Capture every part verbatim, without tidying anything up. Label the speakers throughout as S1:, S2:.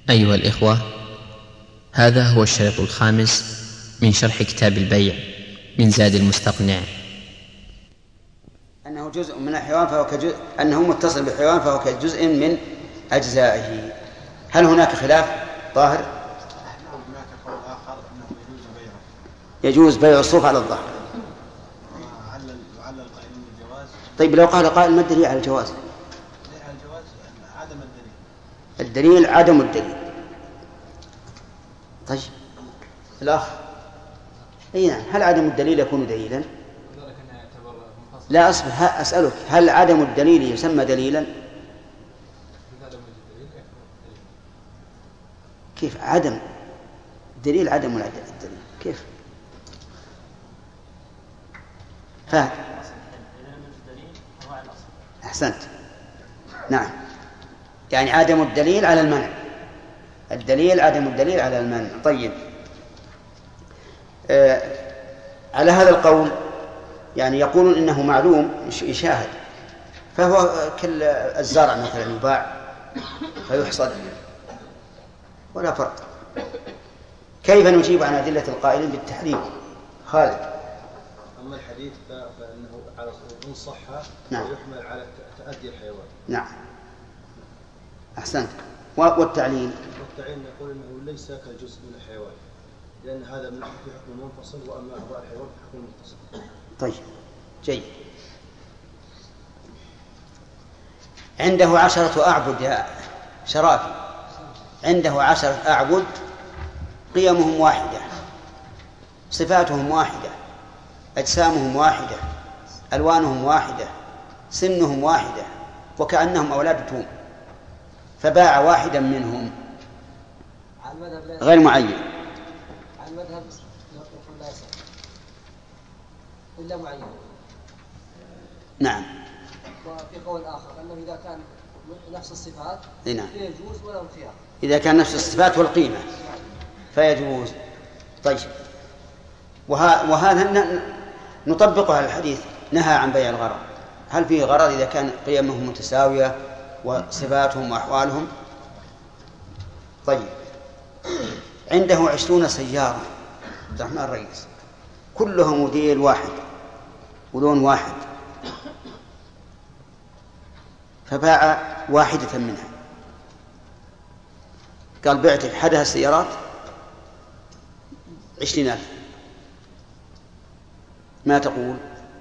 S1: أيها الإخوة، هذا هو الشريط الخامس من شرح كتاب البيع من زاد المستقنع.
S2: أنه جزء من الحيوان فهو كجزء، أنه متصل بالحيوان فهو كجزء من أجزائه. هل هناك خلاف ظاهر؟
S3: هناك قول آخر أنه يجوز بيعه.
S2: يجوز بيع الصوف على الظهر.
S3: علل علل القائلين بالجواز.
S2: طيب لو قال قائل ما الدليل على الجواز؟
S3: الدليل على الجواز عدم الدليل.
S2: الدليل عدم الدليل. طيب الأخ، أي نعم، هل عدم الدليل يكون دليلا؟ لا أصبر، أسألك، هل عدم الدليل يسمى دليلا؟ كيف عدم دليل؟ عدم الدليل كيف؟ فهد أحسنت، نعم، يعني عدم الدليل على المنع، الدليل عدم الدليل على المنع. طيب آه على هذا القول يعني يقولون إنه معلوم يشاهد، فهو كالزرع مثلا يباع فيحصد ولا فرق. كيف نجيب عن أدلة القائلين بالتحريم؟ خالد.
S3: أما الحديث فإنه على إن صح
S2: نعم.
S3: يحمل على تأدي الحيوان.
S2: نعم أحسنت. والتعليل
S3: والتعليل يقول إنه ليس كجزء من الحيوان، لأن هذا من حكم منفصل، وأما أعضاء الحيوان حكم متصل.
S2: طيب جيد. عنده عشرة أعبد يا شرافي، عنده عشرة أعبد، قيمهم واحدة، صفاتهم واحدة، أجسامهم واحدة، ألوانهم واحدة، سنهم واحدة، وكأنهم أولاد توم، فباع واحدا منهم غير معين.
S4: على المذهب يقول لا يصح إلا معين.
S2: نعم.
S4: وفي قول آخر أنه إذا كان نفس الصفات
S2: نعم.
S4: فيجوز وله خيار.
S2: إذا كان نفس الصفات والقيمة فيجوز. طيب وه... وهذا نطبقه على الحديث، نهى عن بيع الغرض. هل فيه غرض إذا كان قيمهم متساوية وصفاتهم وأحوالهم؟ طيب عنده عشرون سيارة عبد الرحمن الرئيس، كلها موديل واحد ولون واحد، فباع واحدة منها، قال بعت أحدها السيارات عشرين ألف، ما تقول؟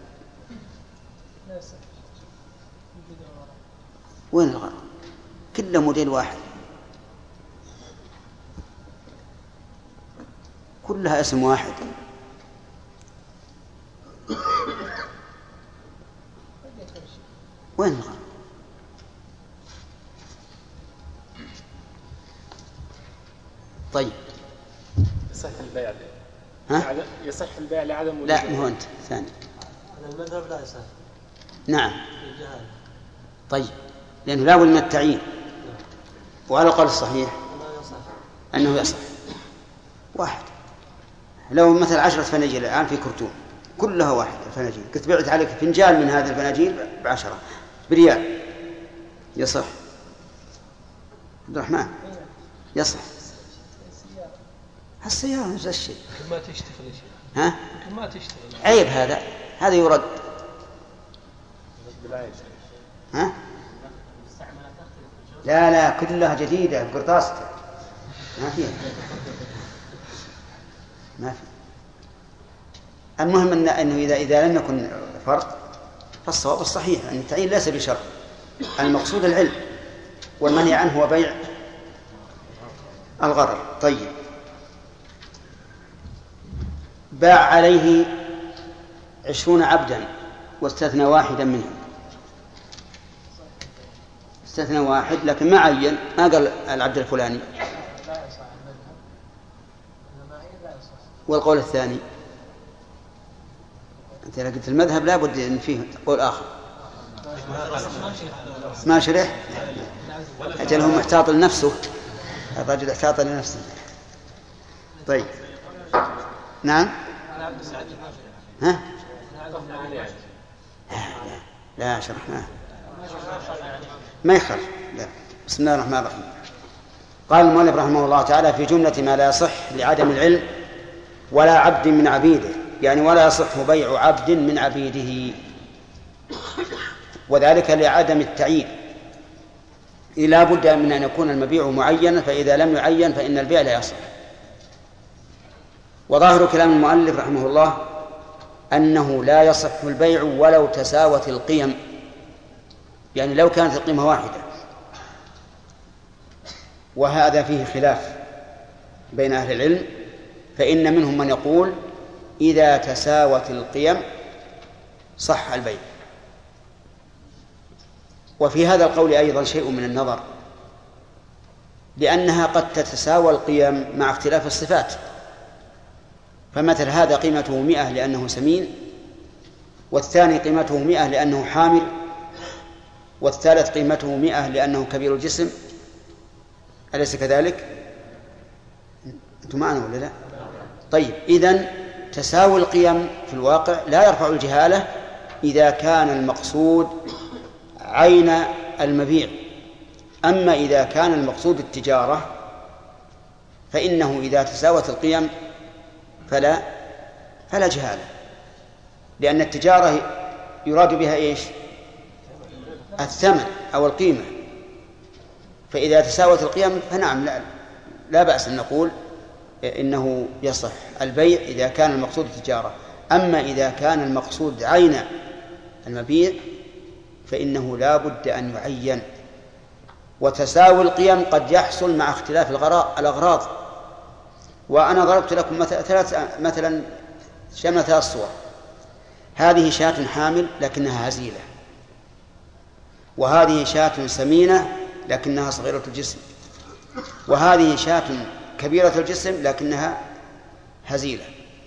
S2: وين الغرض؟ كله موديل واحد، كلها اسم واحد. وين الغرض؟ طيب
S5: يصح البيع
S2: ها؟
S5: يصح البيع لعدم وجود.
S2: لا مو أنت ثاني.
S4: على المذهب لا يصح.
S2: نعم. طيب لأنه لا بد من التعيين، وعلى القول الصحيح أنه يصح واحد. لو مثل عشرة فناجيل الآن في كرتون كلها واحد فناجيل، قلت بعت عليك فنجان من هذه الفناجيل بعشرة بريال، يصح عبد الرحمن؟ يصح. هالسيارة نفس الشيء.
S4: ما تشتغل شيء.
S2: ها؟
S4: ما تشتغل.
S2: عيب هذا، هذا يرد. ها؟ لا لا كلها جديدة بقرطاسته، ما فيها ما في. المهم إن أنه إذا إذا لم يكن فرق فالصواب الصحيح أن التعيين ليس بشرط، المقصود العلم، والمنهي عنه هو بيع الغرر. طيب باع عليه عشرون عبدا واستثنى واحدا منهم، استثنى واحد لكن ما عين، ما قال العبد الفلاني. والقول الثاني أنت قلت المذهب لا بد أن فيه قول آخر. ما شرح أجله محتاط لنفسه، الرجل احتاط لنفسه. طيب نعم. ها؟ لا لا شرحناه ما يخالف. لا. بسم الله الرحمن الرحيم. قال المؤلف رحمه الله تعالى في جملة ما لا يصح لعدم العلم ولا عبد من عبيده، يعني ولا يصح بيع عبد من عبيده، وذلك لعدم التعيين، لا بد من أن يكون المبيع معينا، فإذا لم يعين فإن البيع لا يصح. وظاهر كلام المؤلف رحمه الله أنه لا يصح البيع ولو تساوت القيم، يعني لو كانت القيمة واحدة، وهذا فيه خلاف بين أهل العلم، فإن منهم من يقول إذا تساوت القيم صح البيع. وفي هذا القول أيضا شيء من النظر، لأنها قد تتساوى القيم مع اختلاف الصفات، فمثل هذا قيمته مئة لأنه سمين، والثاني قيمته مئة لأنه حامل، والثالث قيمته مئة لأنه كبير الجسم، أليس كذلك؟ أنتم معنا ولا لا؟ طيب، إذن تساوي القيم في الواقع لا يرفع الجهالة إذا كان المقصود عين المبيع، أما إذا كان المقصود التجارة فإنه إذا تساوت القيم فلا فلا جهالة، لأن التجارة يراد بها إيش؟ الثمن أو القيمة، فإذا تساوت القيم فنعم لا, لا بأس أن نقول إنه يصح البيع إذا كان المقصود التجارة. أما إذا كان المقصود عين المبيع فإنه لا بد أن يعين، وتساوي القيم قد يحصل مع اختلاف الأغراض. وأنا ضربت لكم مثلا ثلاث مثلا شمل ثلاث صور، هذه شاة حامل لكنها هزيلة، وهذه شاة سمينة لكنها صغيرة الجسم، وهذه شاة كبيرة الجسم لكنها هزيلة.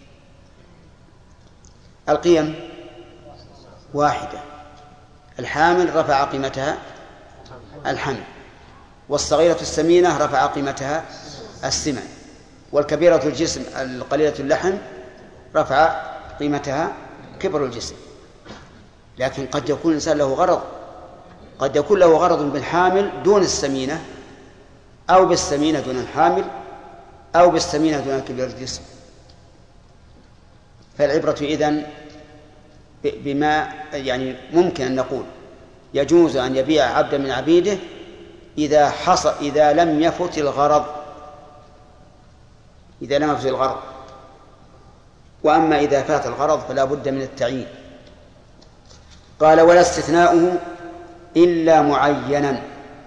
S2: القيم واحدة، الحامل رفع قيمتها الحمل، والصغيرة السمينة رفع قيمتها السمن، والكبيرة الجسم القليلة اللحم رفع قيمتها كبر الجسم. لكن قد يكون الإنسان له غرض، قد يكون له غرض بالحامل دون السمينة، أو بالسمينة دون الحامل، أو بالسمينة دون كبير الجسم. فالعبرة إذن بما يعني ممكن أن نقول يجوز أن يبيع عبدا من عبيده إذا حصل إذا لم يفت الغرض، إذا لم يفت الغرض. وأما إذا فات الغرض فلا بد من التعيين. قال ولا استثناؤه إلا معينا.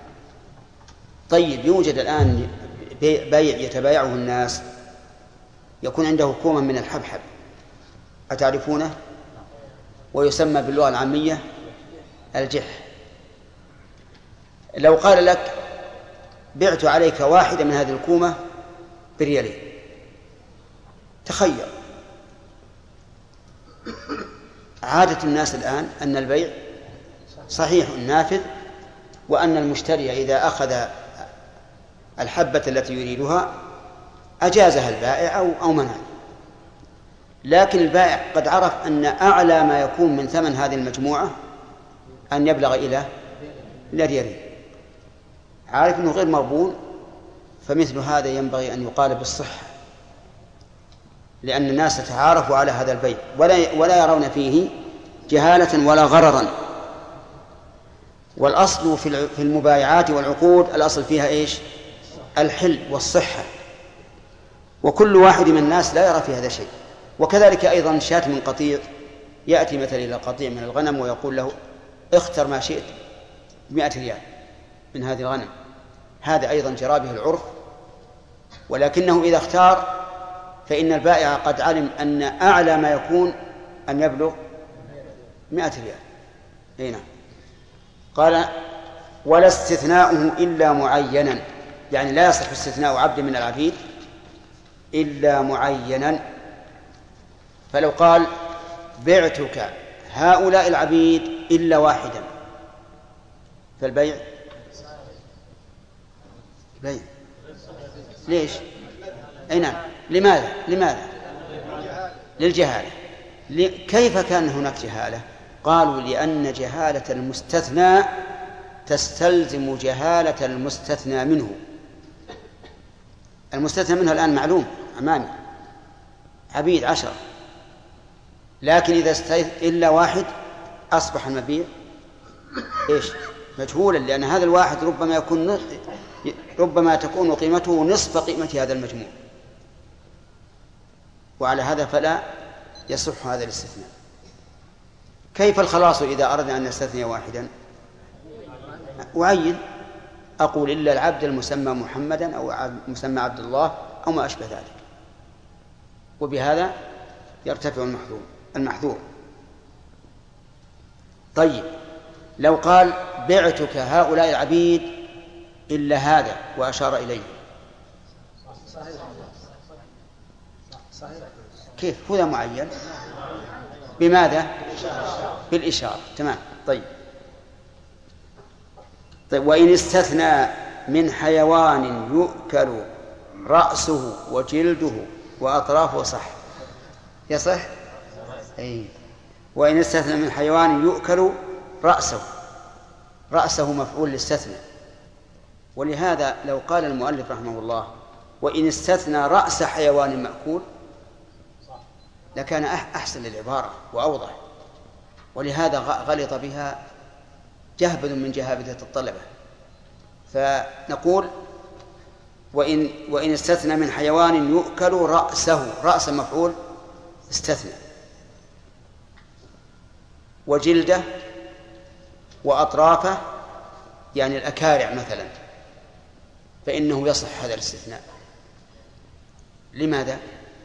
S2: طيب، يوجد الآن بيع يتبايعه الناس يكون عنده كوما من الحبحب، أتعرفونه؟ ويسمى باللغة العامية الجح. لو قال لك بعت عليك واحدة من هذه الكومة بريالين، تخير. عادة الناس الآن أن البيع صحيح نافذ، وأن المشتري إذا أخذ الحبة التي يريدها أجازها البائع أو أو منع. لكن البائع قد عرف أن أعلى ما يكون من ثمن هذه المجموعة أن يبلغ إلى ريالين، عارف أنه غير مربون، فمثل هذا ينبغي أن يقال بالصحة، لأن الناس تعارفوا على هذا البيع ولا ولا يرون فيه جهالة ولا غررا. والأصل في المبايعات والعقود الأصل فيها إيش؟ الحل والصحة، وكل واحد من الناس لا يرى في هذا شيء. وكذلك أيضا شاة من قطيع، يأتي مثلا إلى قطيع من الغنم ويقول له اختر ما شئت بمئة ريال من هذه الغنم، هذا أيضا جرى به العرف. ولكنه إذا اختار فإن البائع قد علم أن أعلى ما يكون أن يبلغ مئة ريال. هنا قال ولا استثناؤه إلا معينا، يعني لا يصح استثناء عبد من العبيد إلا معينا. فلو قال بعتك هؤلاء العبيد إلا واحدا فالبيع بيع. ليش؟ أي نعم. لماذا؟ لماذا؟ للجهالة. كيف كان هناك جهالة؟ قالوا لأن جهالة المستثنى تستلزم جهالة المستثنى منه. المستثنى منه الآن معلوم أمامي، عبيد عشر، لكن إذا استثنى إلا واحد أصبح المبيع إيش؟ مجهولا، لأن هذا الواحد ربما يكون ربما تكون قيمته نصف قيمة هذا المجموع، وعلى هذا فلا يصح هذا الاستثناء. كيف الخلاص إذا أردنا أن نستثني واحدا؟ أعين، أقول إلا العبد المسمى محمدا أو مسمى عبد الله أو ما أشبه ذلك، وبهذا يرتفع المحذور المحذور. طيب لو قال بعتك هؤلاء العبيد إلا هذا وأشار إليه، كيف هذا معين؟ بماذا؟ بالإشارة. تمام. طيب طيب وإن استثنى من حيوان يؤكل رأسه وجلده وأطرافه صح، يصح؟ أي. وإن استثنى من حيوان يؤكل رأسه، رأسه مفعول لاستثنى، ولهذا لو قال المؤلف رحمه الله وإن استثنى رأس حيوان مأكول لكان أحسن للعبارة وأوضح، ولهذا غلط بها جهبذ من جهابذة الطلبة. فنقول وإن, وإن استثنى من حيوان يؤكل رأسه، رأس مفعول استثنى، وجلده وأطرافه يعني الأكارع مثلا، فإنه يصح هذا الاستثناء. لماذا؟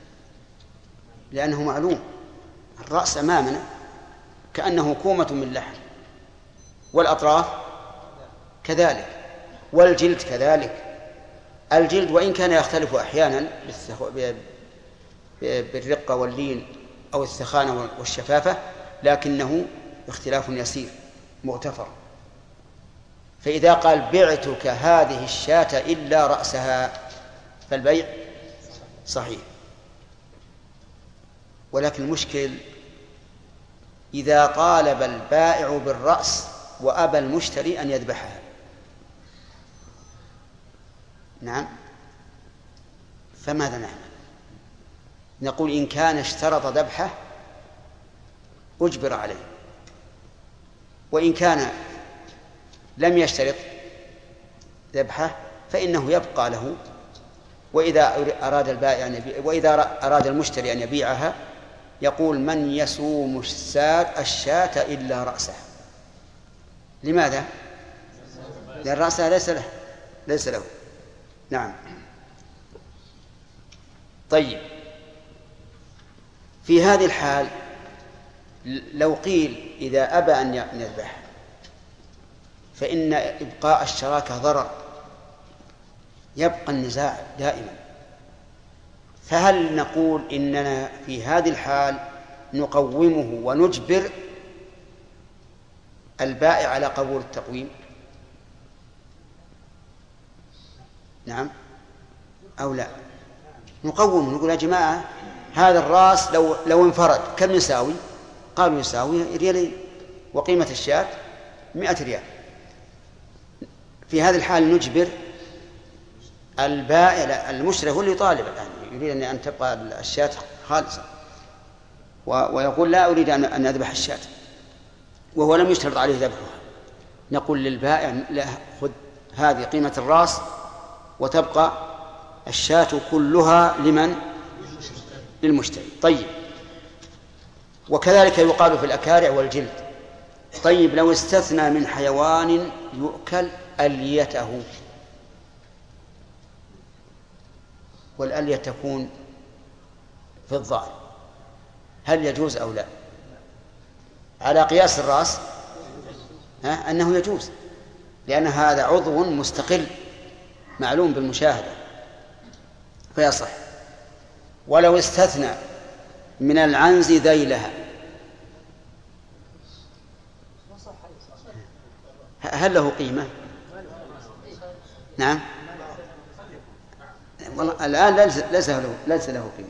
S2: لأنه معلوم، الرأس أمامنا كأنه كومة من لحم، والأطراف كذلك، والجلد كذلك. الجلد وإن كان يختلف أحيانا بالرقة واللين أو الثخانة والشفافة، لكنه اختلاف يسير مغتفر. فإذا قال بعتك هذه الشاة إلا رأسها فالبيع صحيح. ولكن المشكل إذا طالب البائع بالرأس وأبى المشتري أن يذبحها. نعم، فماذا نعمل؟ نقول إن كان اشترط ذبحه أجبر عليه، وإن كان لم يشترط ذبحه فإنه يبقى له، وإذا أراد البائع أن يبيع وإذا أراد المشتري أن يبيعها يقول من يسوم الشاة إلا رأسها. لماذا؟ لأن رأسها ليس له ليس له نعم. طيب في هذه الحال لو قيل إذا أبى أن يذبح فإن إبقاء الشراكة ضرر، يبقى النزاع دائما. فهل نقول إننا في هذه الحال نقومه ونجبر البائع على قبول التقويم؟ نعم أو لا؟ نقوم، نقول يا جماعة هذا الرأس لو لو انفرد كم يساوي؟ قالوا يساوي ريالين، وقيمة الشاة مئة ريال. في هذه الحال نجبر البائع، المشتري هو اللي يطالب الآن، يريد أن تبقى الشاة خالصة ويقول لا أريد أن أذبح الشاة وهو لم يشترط عليه ذبحها. نقول للبائع لا، خذ هذه قيمة الرأس وتبقى الشاة كلها لمن؟ للمشتري. طيب وكذلك يقال في الأكارع والجلد. طيب لو استثنى من حيوان يؤكل أليته، والألية تكون في الظهر، هل يجوز أو لا؟ على قياس الرأس ها أنه يجوز، لأن هذا عضو مستقل معلوم بالمشاهدة فيصح. ولو استثنى من العنز ذيلها هل له قيمة؟ نعم والله الآن ليس له ليس له قيمة.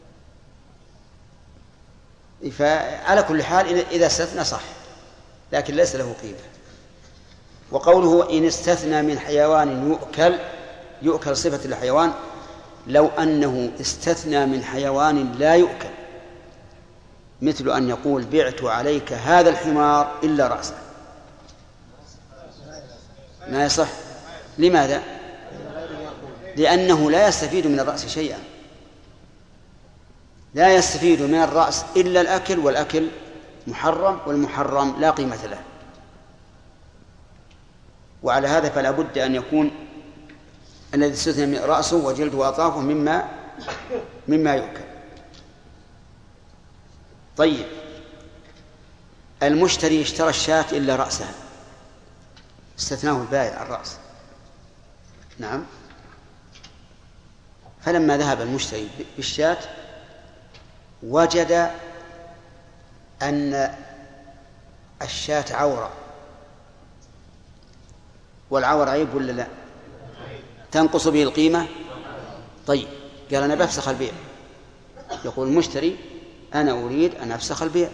S2: فعلى كل حال إذا استثنى صح، لكن ليس له قيمة. وقوله إن استثنى من حيوان يؤكل، يؤكل صفة الحيوان لو أنه استثنى من حيوان لا يؤكل، مثل أن يقول بعت عليك هذا الحمار إلا رأسه، ما يصح. لماذا؟ لأنه لا يستفيد من الرأس شيئا، لا يستفيد من الرأس إلا الأكل، والأكل محرم، والمحرم لا قيمة له. وعلى هذا فلا بد أن يكون الذي استثنى من رأسه وجلده وأطرافه مما مما يؤكل. طيب، المشتري اشترى الشاة إلا رأسها، استثناه البائع الرأس. نعم. فلما ذهب المشتري بالشاة وجد أن الشاة عورة، والعور عيب ولا لا؟ تنقص به القيمة. طيب، قال أنا بفسخ البيع. يقول المشتري أنا أريد أن أفسخ البيع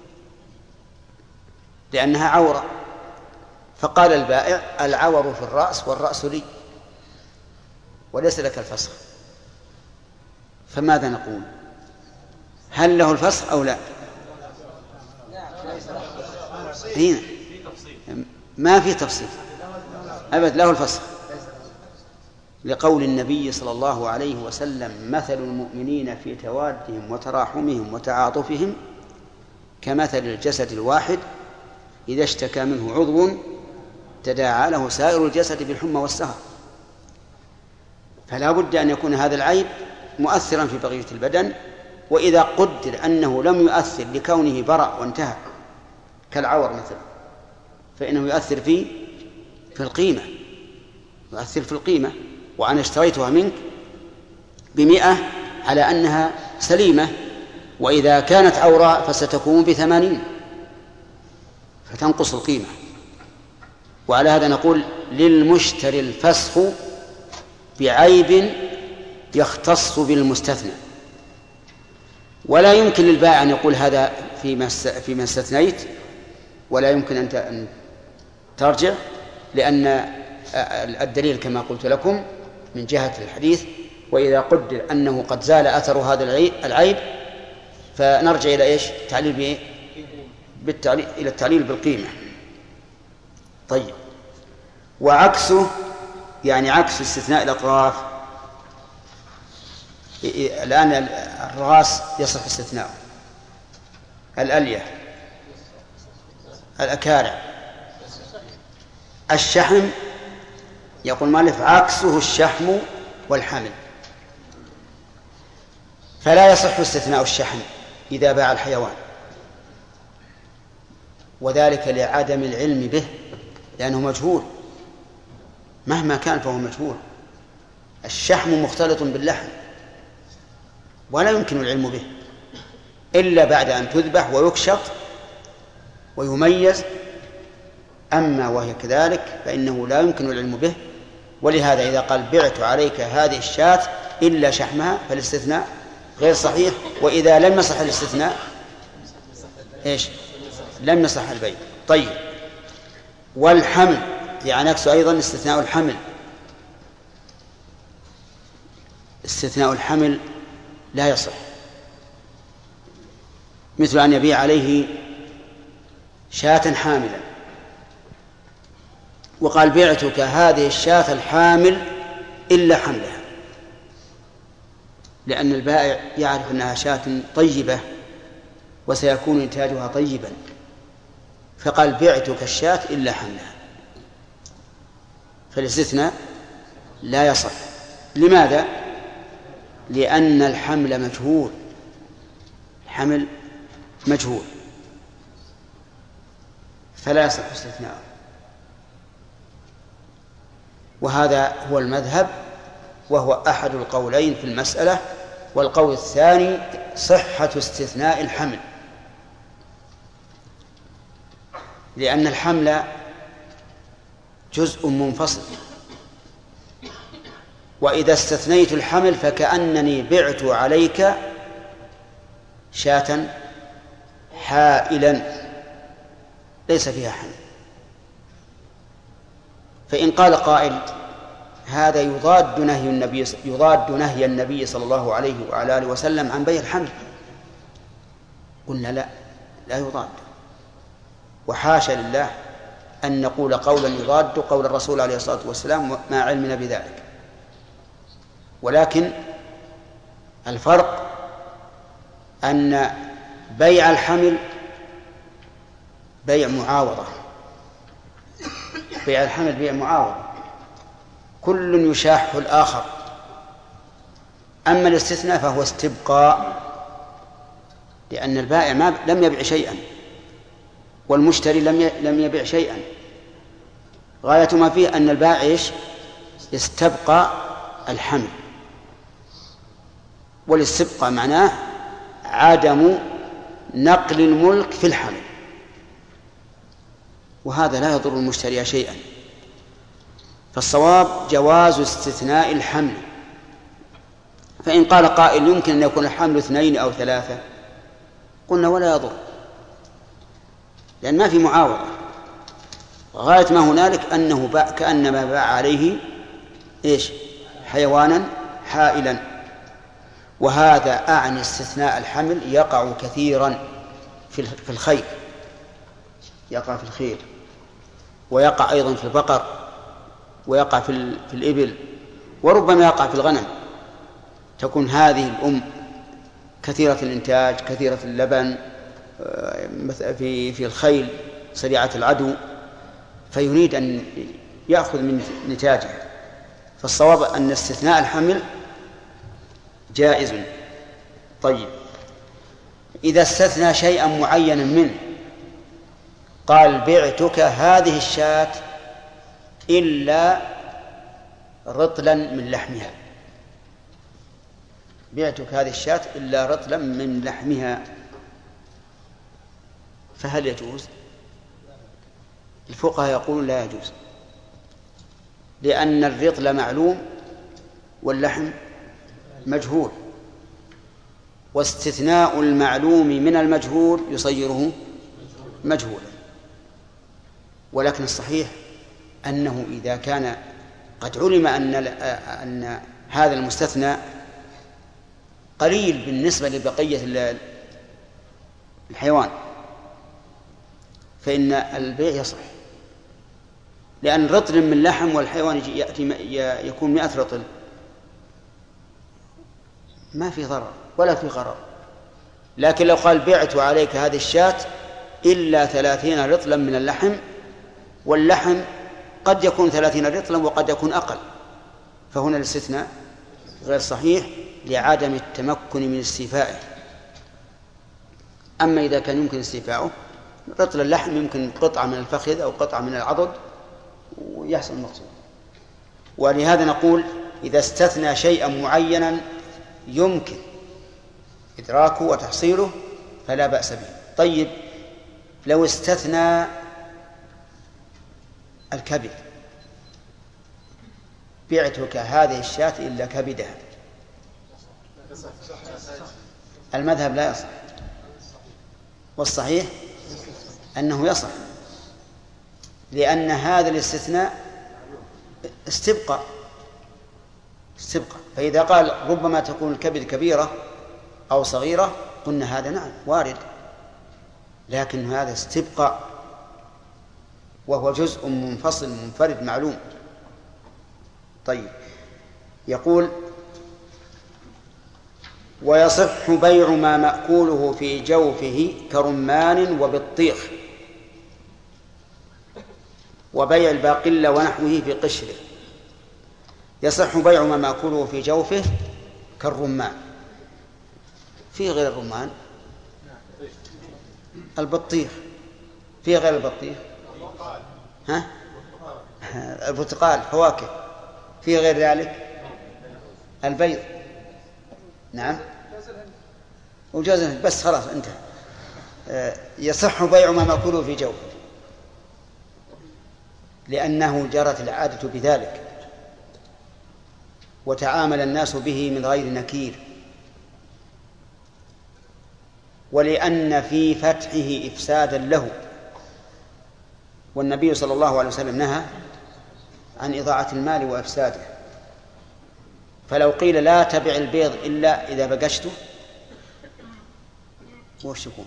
S2: لأنها عورة. فقال البائع العور في الرأس والرأس لي وليس لك الفسخ. فماذا نقول؟ هل له الفسخ أو لا؟ هنا ما في تفصيل أبد، له الفسخ، لقول النبي صلى الله عليه وسلم مثل المؤمنين في توادهم وتراحمهم وتعاطفهم كمثل الجسد الواحد إذا اشتكى منه عضو تداعى له سائر الجسد بالحمى والسهر. فلا بد أن يكون هذا العيب مؤثرا في بقية البدن، وإذا قدر أنه لم يؤثر لكونه برأ وانتهى كالعور مثلا، فإنه يؤثر في في القيمة، يؤثر في القيمة. وأنا اشتريتها منك بمئة على أنها سليمة، وإذا كانت عوراء فستكون بثمانين، فتنقص القيمة. وعلى هذا نقول للمشتري الفسخ بعيب يختص بالمستثنى، ولا يمكن للبائع أن يقول هذا فيما استثنيت، ولا يمكن أن ترجع، لأن الدليل كما قلت لكم من جهة الحديث وإذا قدر أنه قد زال أثر هذا العيب فنرجع إلى إيش؟ تعليل بإيه؟ بالتعليل إلى التعليل بالقيمة. طيب، وعكسه يعني عكس استثناء الأطراف. الآن الرأس يصح استثناءه، الألية، الأكارع، الشحم يقول مالف عكسه الشحم والحمل، فلا يصح استثناء الشحم إذا باع الحيوان، وذلك لعدم العلم به، لأنه مجهول مهما كان فهو مجهول. الشحم مختلط باللحم ولا يمكن العلم به إلا بعد أن تذبح ويكشط ويميز، أما وهي كذلك فإنه لا يمكن العلم به. ولهذا إذا قال بعت عليك هذه الشاة إلا شحمها فالاستثناء غير صحيح، وإذا لم يصح الاستثناء إيش؟ لم يصح البيع. طيب، والحمل يعني عكسه أيضا استثناء الحمل. استثناء الحمل لا يصح، مثل أن يبيع عليه شاة حاملا وقال بعتك هذه الشاة الحامل إلا حملها، لأن البائع يعرف أنها شاة طيبة وسيكون إنتاجها طيبا، فقال بعتك الشاة إلا حملها، فالاستثناء لا يصح. لماذا؟ لأن الحمل مجهول، الحمل مجهول فلا يصح استثناءه. وهذا هو المذهب، وهو أحد القولين في المسألة. والقول الثاني صحة استثناء الحمل، لأن الحمل جزء منفصل، وإذا استثنيت الحمل فكأنني بعت عليك شاة حائلا ليس فيها حمل. فإن قال قائل هذا يضاد نهي النبي يضاد نهي النبي صلى الله عليه وعلى آله وسلم عن بيع الحمل. قلنا لا لا يضاد، وحاشا لله أن نقول قولا يضاد قول الرسول عليه الصلاة والسلام مع علمنا بذلك. ولكن الفرق أن بيع الحمل بيع معاوضة، بيع الحمل بيع معاوضة، كل يشاح الآخر. أما الاستثناء فهو استبقاء، لأن البائع ما لم يبيع شيئا والمشتري لم لم يبيع شيئا، غاية ما فيه أن البائع يستبقى الحمل، والاستبقاء معناه عدم نقل الملك في الحمل، وهذا لا يضر المشتري شيئا. فالصواب جواز استثناء الحمل. فإن قال قائل يمكن أن يكون الحمل اثنين أو ثلاثة، قلنا ولا يضر، لأن ما في معاوضة، غاية ما هنالك أنه باع كأنما باع عليه إيش؟ حيوانا حائلا. وهذا أعني استثناء الحمل يقع كثيرا في الخيل، يقع في الخيل، ويقع أيضا في البقر، ويقع في الإبل، وربما يقع في الغنم. تكون هذه الأم كثيرة الإنتاج كثيرة اللبن في في الخيل سريعة العدو، فيريد أن يأخذ من نتاجه. فالصواب أن استثناء الحمل جائز. طيب، إذا استثنى شيئا معينا منه، قال بعتك هذه الشاة إلا رطلا من لحمها، بعتك هذه الشاة إلا رطلا من لحمها، فهل يجوز؟ الفقهاء يقولون لا يجوز، لأن الرطل معلوم واللحم مجهول، واستثناء المعلوم من المجهول يصيره مجهولا. ولكن الصحيح أنه إذا كان قد علم أن أن هذا المستثنى قليل بالنسبة لبقية الحيوان، فإن البيع يصح، لأن رطل من لحم والحيوان يأتي يكون مئة رطل، ما في ضرر ولا في غرر. لكن لو قال بعت عليك هذه الشاة إلا ثلاثين رطلا من اللحم، واللحم قد يكون ثلاثين رطلا وقد يكون أقل، فهنا الاستثناء غير صحيح لعدم التمكن من استيفائه. أما إذا كان يمكن استيفاؤه، رطل اللحم يمكن قطعة من الفخذ أو قطعة من العضد ويحصل المقصود. ولهذا نقول إذا استثنى شيئا معينا يمكن إدراكه وتحصيله فلا بأس به. طيب، لو استثنى الكبد، بعتك هذه الشاة إلا كبدها، المذهب لا يصح، والصحيح أنه يصح، لأن هذا الاستثناء استبقى استبقى فإذا قال ربما تكون الكبد كبيرة أو صغيرة، قلنا هذا نعم وارد، لكن هذا استبقى وهو جزء منفصل منفرد معلوم. طيب، يقول ويصح بيع ما مأكوله في جوفه كرمان وبطيخ، وبيع الباقلة ونحوه في قشره. يصح بيع ما مأكوله في جوفه كالرمان. في غير الرمان البطيخ، في غير البطيخ ها البرتقال، فواكه. في غير ذلك البيض، نعم، وجوز الهند، بس خلاص انتهى. يصح بيع ما مأكوله في جوفه لأنه جرت العادة بذلك وتعامل الناس به من غير نكير، ولأن في فتحه إفسادا له، والنبي صلى الله عليه وسلم نهى عن إضاعة المال وإفساده. فلو قيل لا تبع البيض إلا إذا بقشته وش يكون؟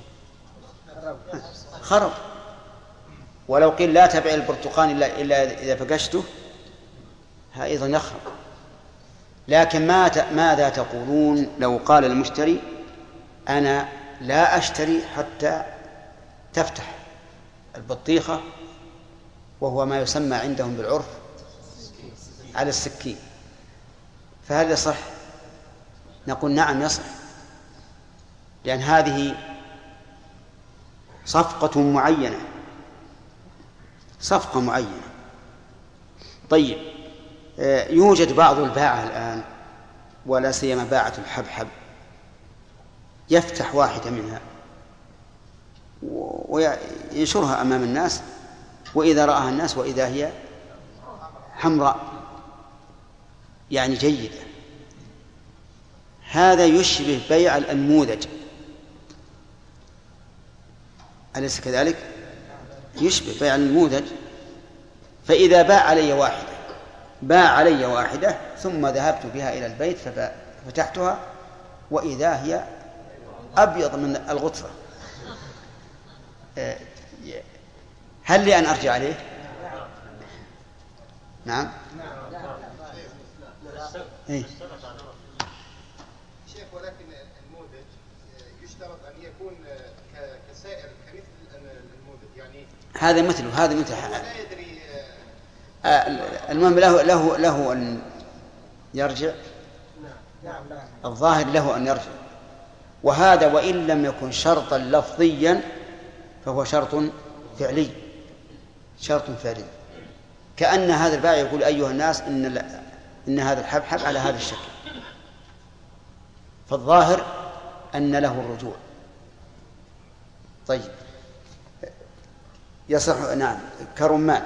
S2: خرب. ولو قيل لا تبع البرتقال إلا, إلا إذا بقشته أيضا يخرب. لكن ماذا تقولون لو قال المشتري أنا لا أشتري حتى تفتح البطيخة، وهو ما يسمى عندهم بالعرف على السكين، فهل يصح؟ نقول نعم يصح، لأن هذه صفقة معينة، صفقة معينة. طيب، يوجد بعض الباعة الآن ولا سيما باعة الحبحب يفتح واحدة منها وينشرها أمام الناس، وإذا رآها الناس وإذا هي حمراء يعني جيدة، هذا يشبه بيع الأنموذج، أليس كذلك؟ يشبه بيع الأنموذج. فإذا باع علي واحدة باع علي واحدة ثم ذهبت بها إلى البيت ففتحتها وإذا هي أبيض من الغطرة، هل لي أن أرجع عليه؟ نعم. إيه؟
S6: شيخ، ولكن النموذج يشترط أن يكون كسائر كمثل النموذج، يعني
S2: هذا مثله، هذا مثل
S6: لا يدري.
S2: المهم له له له أن يرجع، الظاهر له أن يرجع، وهذا وإن لم يكن شرطا لفظيا فهو شرط فعلي، شرط فعلي، كأن هذا البائع يقول أيها الناس إن إن هذا الحبحب على هذا الشكل، فالظاهر أن له الرجوع. طيب، يصح نعم كرمان.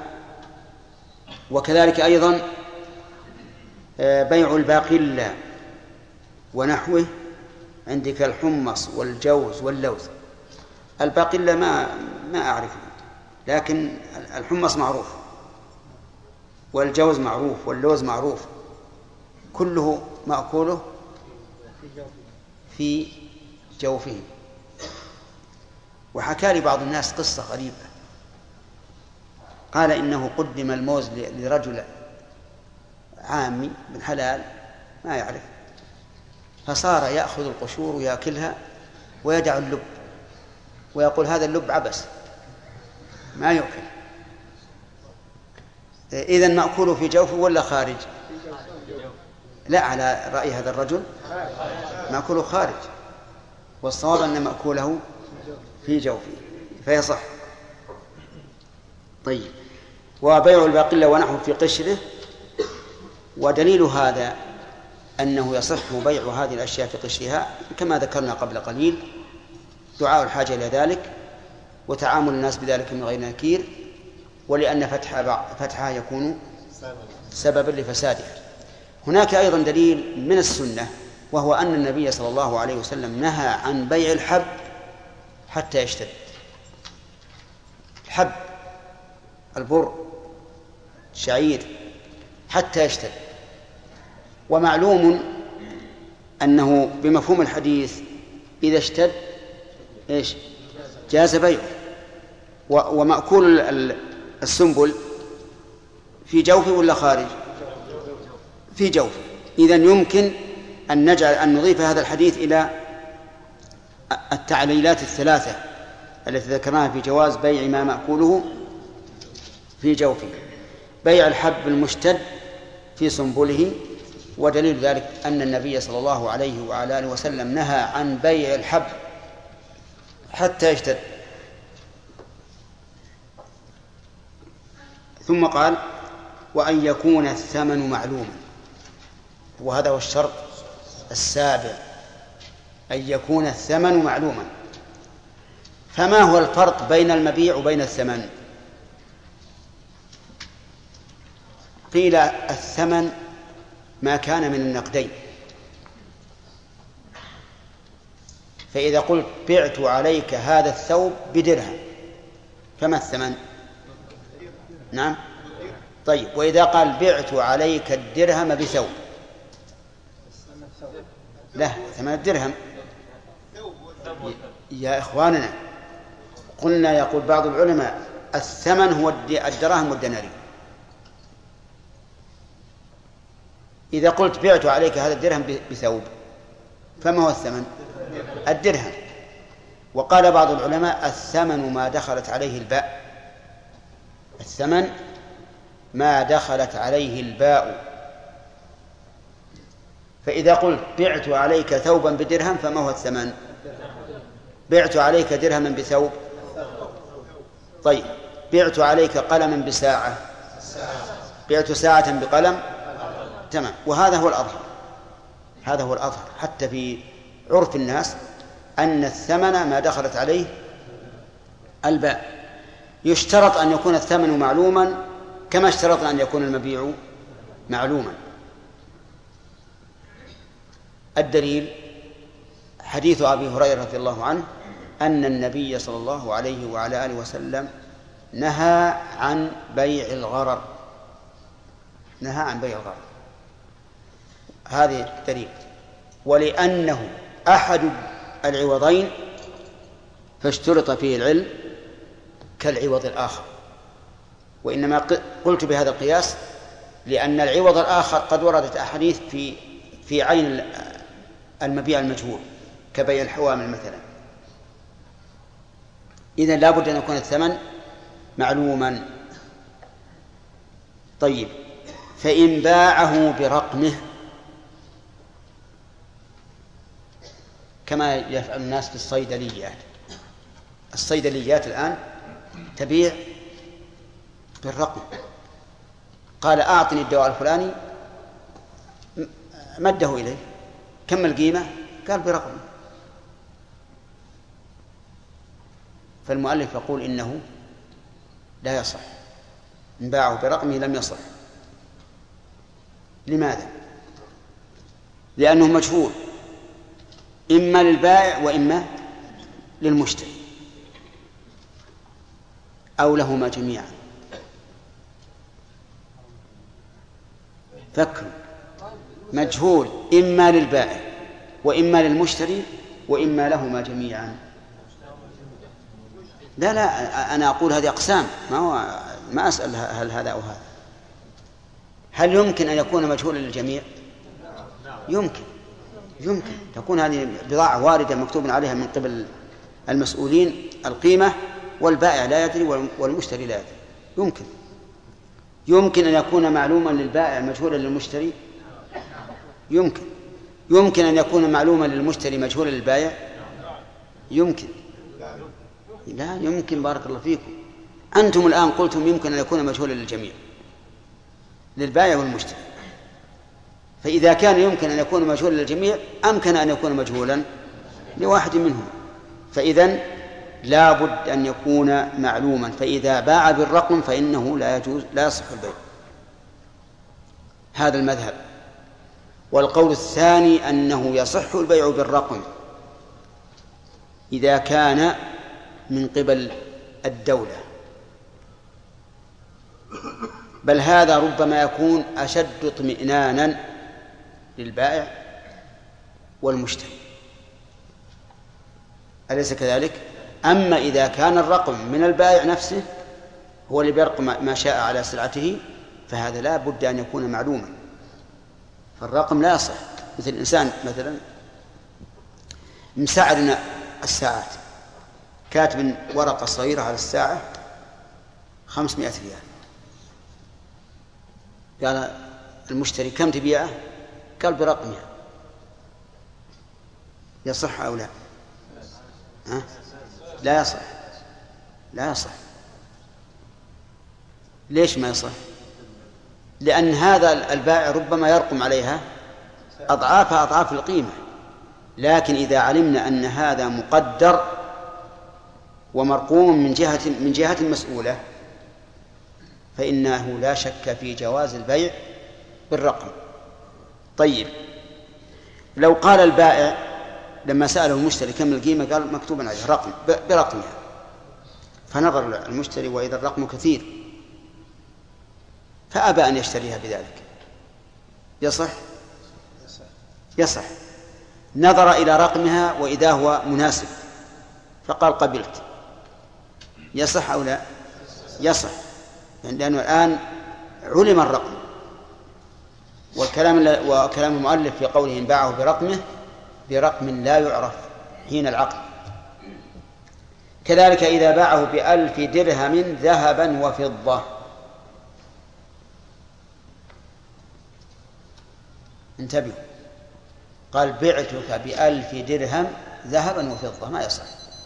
S2: وكذلك أيضا بيع الباقلة ونحوه، عندك الحمص والجوز واللوز. الباقلة ما ما أعرفه، لكن الحمص معروف والجوز معروف واللوز معروف، كله مأكوله في جوفه. وحكى لي بعض الناس قصة غريبة، قال إنه قدم الموز لرجل عامي من حلال ما يعرف، فصار يأخذ القشور ويأكلها ويدع اللب، ويقول هذا اللب عبس ما يأكل. إذن مأكوله في جوفه ولا خارج؟ لا، على رأي هذا الرجل مأكوله خارج، والصواب أن مأكوله في جوفه فيصح. طيب، وبيع الباقلة ونحو في قشره، ودليل هذا أنه يصح بيع هذه الأشياء في قشرها كما ذكرنا قبل قليل، دعاء الحاجة إلى ذلك وتعامل الناس بذلك من غير نكير، ولأن فتحها فتحها يكون سببا لفسادها. هناك أيضا دليل من السنة، وهو أن النبي صلى الله عليه وسلم نهى عن بيع الحب حتى يشتد. الحب البر شعير حتى يشتد، ومعلوم أنه بمفهوم الحديث إذا اشتد إيش جاز بيعه. ومأكول السنبل في جوفه ولا خارج؟ في جوفه. إذن يمكن أن نجعل أن نضيف هذا الحديث إلى التعليلات الثلاثة التي ذكرناها في جواز بيع ما مأكوله في جوفه. بيع الحب المشتد في سنبله، ودليل ذلك أن النبي صلى الله عليه وعلى آله وسلم نهى عن بيع الحب حتى يشتد. ثم قال وأن يكون الثمن معلوما، وهذا هو الشرط السابع، أن يكون الثمن معلوما. فما هو الفرق بين المبيع وبين الثمن؟ قيل الثمن ما كان من النقدين، فإذا قلت بعت عليك هذا الثوب بدرهم فما الثمن؟ نعم. طيب، وإذا قال بعت عليك الدرهم بثوب لا، ثمن درهم. يا إخواننا قلنا، يقول بعض العلماء الثمن هو الدراهم والدنانير. إذا قلت بعت عليك هذا الدرهم بثوب فما هو الثمن؟ الدرهم. وقال بعض العلماء الثمن ما دخلت عليه الباء، الثمن ما دخلت عليه الباء. فإذا قلت بعت عليك ثوبا بدرهم فما هو الثمن؟ بعت عليك درهما بثوب. طيب، بعت عليك قلما بساعة، بعت ساعة بقلم، تمام. وهذا هو الأظهر، هذا هو الأظهر حتى في عرف الناس أن الثمن ما دخلت عليه الباء. يشترط أن يكون الثمن معلوما كما اشترطنا أن يكون المبيع معلوما. الدليل حديث أبي هريرة رضي الله عنه أن النبي صلى الله عليه وعلى آله وسلم نهى عن بيع الغرر، نهى عن بيع الغرر. هذه الدليل. ولأنه أحد العوضين فاشترط فيه العلم كالعوض الآخر. وإنما قلت بهذا القياس لأن العوض الآخر قد وردت أحاديث في في عين المبيع المجهول كبيع الحوامل مثلا. إذن لا بد أن يكون الثمن معلوما. طيب، فإن باعه برقمه كما يفعل الناس في الصيدليات، الصيدليات الآن تبيع بالرقم. قال أعطني الدواء الفلاني، مده إليه، كم القيمة؟ قال برقم. فالمؤلف يقول إنه لا يصح، إن باعه برقمه لم يصح. لماذا؟ لأنه مجهول، إما للبائع وإما للمشتري أو لهما جميعا. فكروا، مجهول إما للبائع وإما للمشتري وإما لهما جميعا. لا لا أنا أقول هذه أقسام، ما هو ما أسأل هل هذا أو هذا. هل يمكن أن يكون مجهولا للجميع؟ يمكن، يمكن تكون هذه بضاعة واردة مكتوب عليها من قبل المسؤولين القيمة والبائع لا يدري والمشتري لا يدري. يمكن يمكن أن يكون معلوما للبائع مجهولا للمشتري. يمكن يمكن أن يكون معلوما للمشتري مجهولا للبائع. يمكن لا يمكن. بارك الله فيكم. أنتم الآن قلتم يمكن أن يكون مجهولا للجميع، للبائع والمشتري. فإذا كان يمكن أن يكون مجهولا للجميع أمكن أن يكون مجهولا لواحد منهم. فإذن لا بد أن يكون معلوما. فإذا باع بالرقم فإنه لا يجوز، لا يصح البيع. هذا المذهب. والقول الثاني أنه يصح البيع بالرقم إذا كان من قبل الدولة، بل هذا ربما يكون أشد اطمئنانا للبائع والمشتري، أليس كذلك؟ أما إذا كان الرقم من البائع نفسه هو اللي بيرقم ما شاء على سلعته فهذا لا بد أن يكون معلوما. فالرقم لا يصح. مثل الإنسان مثلا مسعرنا الساعات، كاتب ورقة صغيرة على الساعة خمسمائة ريال، قال المشتري كم تبيعه؟ قال برقمها. يصح أو لا؟ ها؟ لا يصح، لا يصح. ليش ما يصح؟ لأن هذا البائع ربما يرقم عليها أضعاف أضعاف القيمة. لكن إذا علمنا أن هذا مقدر ومرقوم من جهة من جهة مسؤولة فإنه لا شك في جواز البيع بالرقم. طيب، لو قال البائع لما سأله المشتري كم القيمة قال مكتوبا عليه رقم برقمها، فنظر المشتري وإذا الرقم كثير فأبى أن يشتريها بذلك، يصح؟ يصح. نظر إلى رقمها وإذا هو مناسب فقال قبلت، يصح أو لا؟ يصح، لأنه الآن علم الرقم. والكلام وكلام المؤلف في قوله إن باعه برقمه برقم لا يعرف حين العقد. كذلك إذا باعه بألف درهم ذهبا وفضة، انتبهوا، قال بعتك بألف درهم ذهبا وفضة، ما يصح.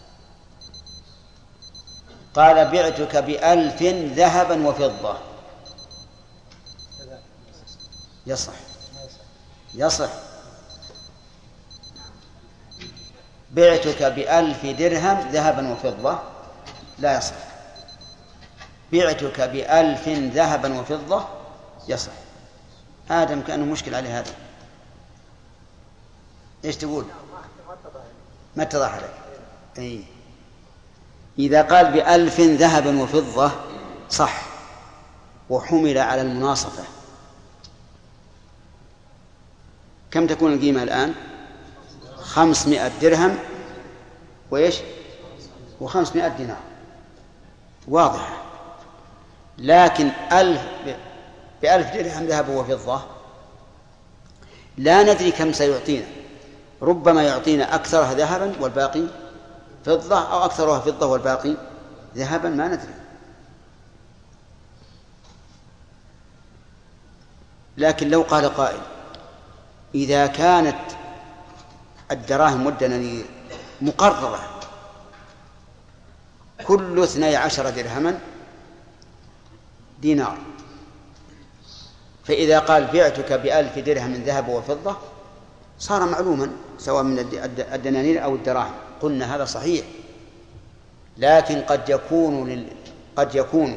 S2: قال بعتك بألف ذهبا وفضة، يصح يصح. بعتك بألف درهم ذهبا وفضة لا يصح. بعتك بألف ذهبا وفضة يصح. آدم كأنه مشكل عليه هذا، إيش تقول؟ ما اتضح لك. أي إذا قال بألف ذهبا وفضة صح، وحمل على المناصفة. كم تكون القيمة الآن؟ خمسمائة درهم وإيش؟ وخمسمائة دينار، واضح. لكن ألف بألف درهم ذهب وفضة لا ندري كم سيعطينا، ربما يعطينا أكثرها ذهبا والباقي فضة، أو أكثرها فضة والباقي ذهبا، ما ندري. لكن لو قال قائل إذا كانت الدراهم والدنانير مقررة كل اثني عشر درهما دينار، فإذا قال بعتك بألف درهم من ذهب وفضة صار معلوما سواء من الدنانير أو الدراهم، قلنا هذا صحيح. لكن قد يكون لل... قد يكون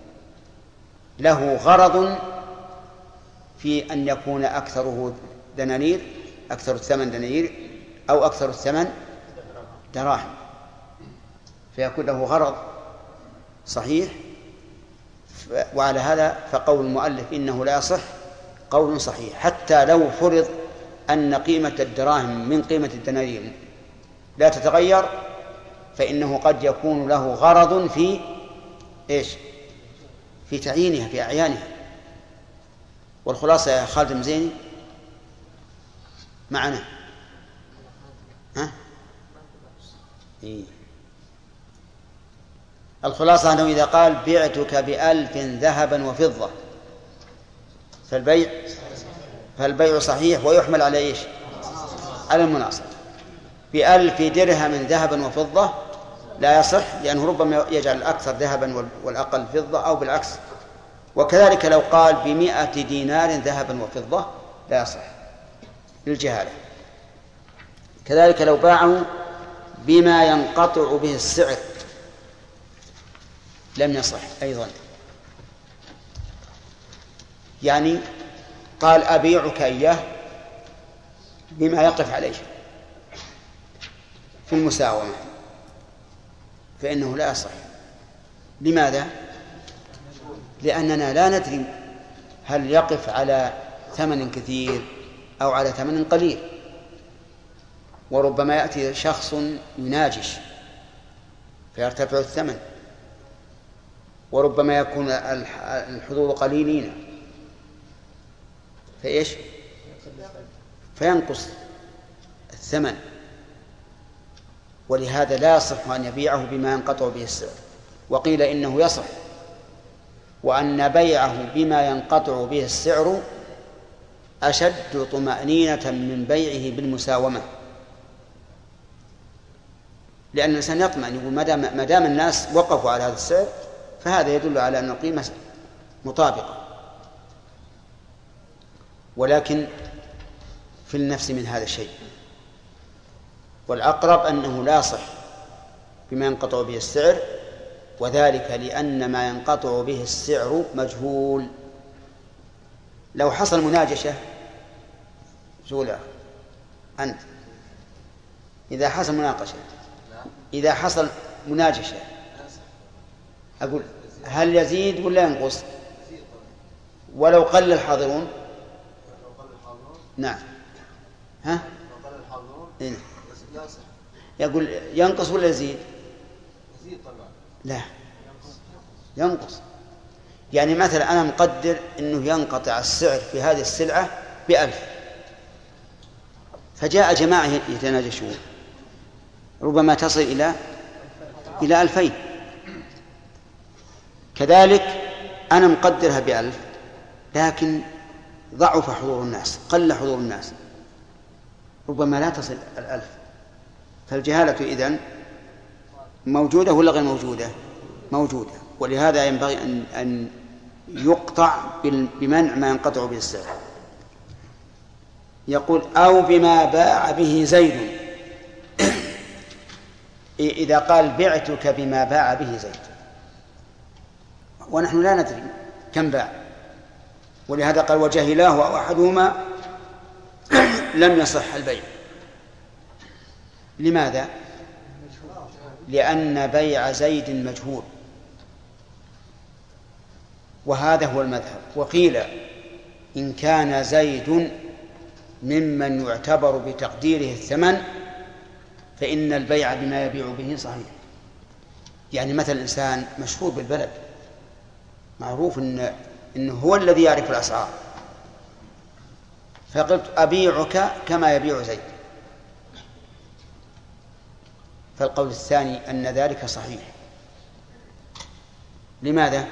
S2: له غرض في أن يكون أكثره دنانير، أكثر الثمن دنانير، أو أكثر الثمن دراهم، فيكون له غرض صحيح. وعلى هذا فقول المؤلف إنه لا يصح قول صحيح، حتى لو فرض أن قيمة الدراهم من قيمة الدنانير لا تتغير، فإنه قد يكون له غرض في إيش؟ في تعيينها، في أعيانها. والخلاصة يا خالد مزيني معنا، ها؟ إيه؟ الخلاصة أنه إذا قال بعتك بألف ذهبا وفضة فالبيع فالبيع صحيح ويحمل على إيش؟ على المناصب. بألف درهم ذهبا وفضة لا يصح، لأنه ربما يجعل الأكثر ذهبا والأقل فضة، أو بالعكس. وكذلك لو قال بمئة دينار ذهبا وفضة لا يصح للجهالة. كذلك لو باعوا بما ينقطع به السعر لم يصح أيضا. يعني قال أبيعك إياه بما يقف عليه في المساومة، فإنه لا يصح. لماذا؟ لأننا لا ندري هل يقف على ثمن كثير أو على ثمن قليل، وربما يأتي شخص يناجش فيرتفع الثمن، وربما يكون الحضور قليلين فإيش؟ فينقص الثمن. ولهذا لا يصح أن يبيعه بما ينقطع به السعر. وقيل إنه يصح، وأن بيعه بما ينقطع به السعر أشد طمأنينة من بيعه بالمساومة، لأن الإنسان يطمئن، يقول ما دام الناس وقفوا على هذا السعر فهذا يدل على أن القيمة مطابقة. ولكن في النفس من هذا الشيء، والأقرب أنه لا يصح بما ينقطع به السعر، وذلك لأن ما ينقطع به السعر مجهول. لو حصل مناجشة زولا أنت، إذا حصل مناقشة، إذا حصل مناجشة أقول هل يزيد ولا ينقص؟ ولو قل الحاضرون؟ نعم. ها؟
S3: وقال الحاضرون
S2: إيه؟
S3: لا صح.
S2: يقول ينقص ولا يزيد؟
S3: يزيد طبعا.
S2: لا ينقص. يعني مثلا أنا مقدر أنه ينقطع السعر في هذه السلعة بألف، فجاء جماعة يتناجشون ربما تصل إلى إلى ألفين. كذلك أنا مقدرها بألف لكن ضعف حضور الناس، قل حضور الناس، ربما لا تصل الألف. فالجهالة إذن موجودة ولا غير موجودة؟ موجودة. ولهذا ينبغي أن, أن يقطع بمنع ما ينقطع به السعر. يقول أو بما باع به زيد. إذا قال بعتك بما باع به زيد ونحن لا ندري كم باع، ولهذا قال وجهلاه أو أحدهما لم يصح البيع. لماذا؟ لأن بيع زيد مجهول، وهذا هو المذهب. وقيل إن كان زيد ممن يعتبر بتقديره الثمن فإن البيع بما يبيع به صحيح. يعني مثل إنسان مشهور بالبلد معروف إن إنه هو الذي يعرف الأسعار، فقلت أبيعك كما يبيع زيد، فالقول الثاني أن ذلك صحيح. لماذا؟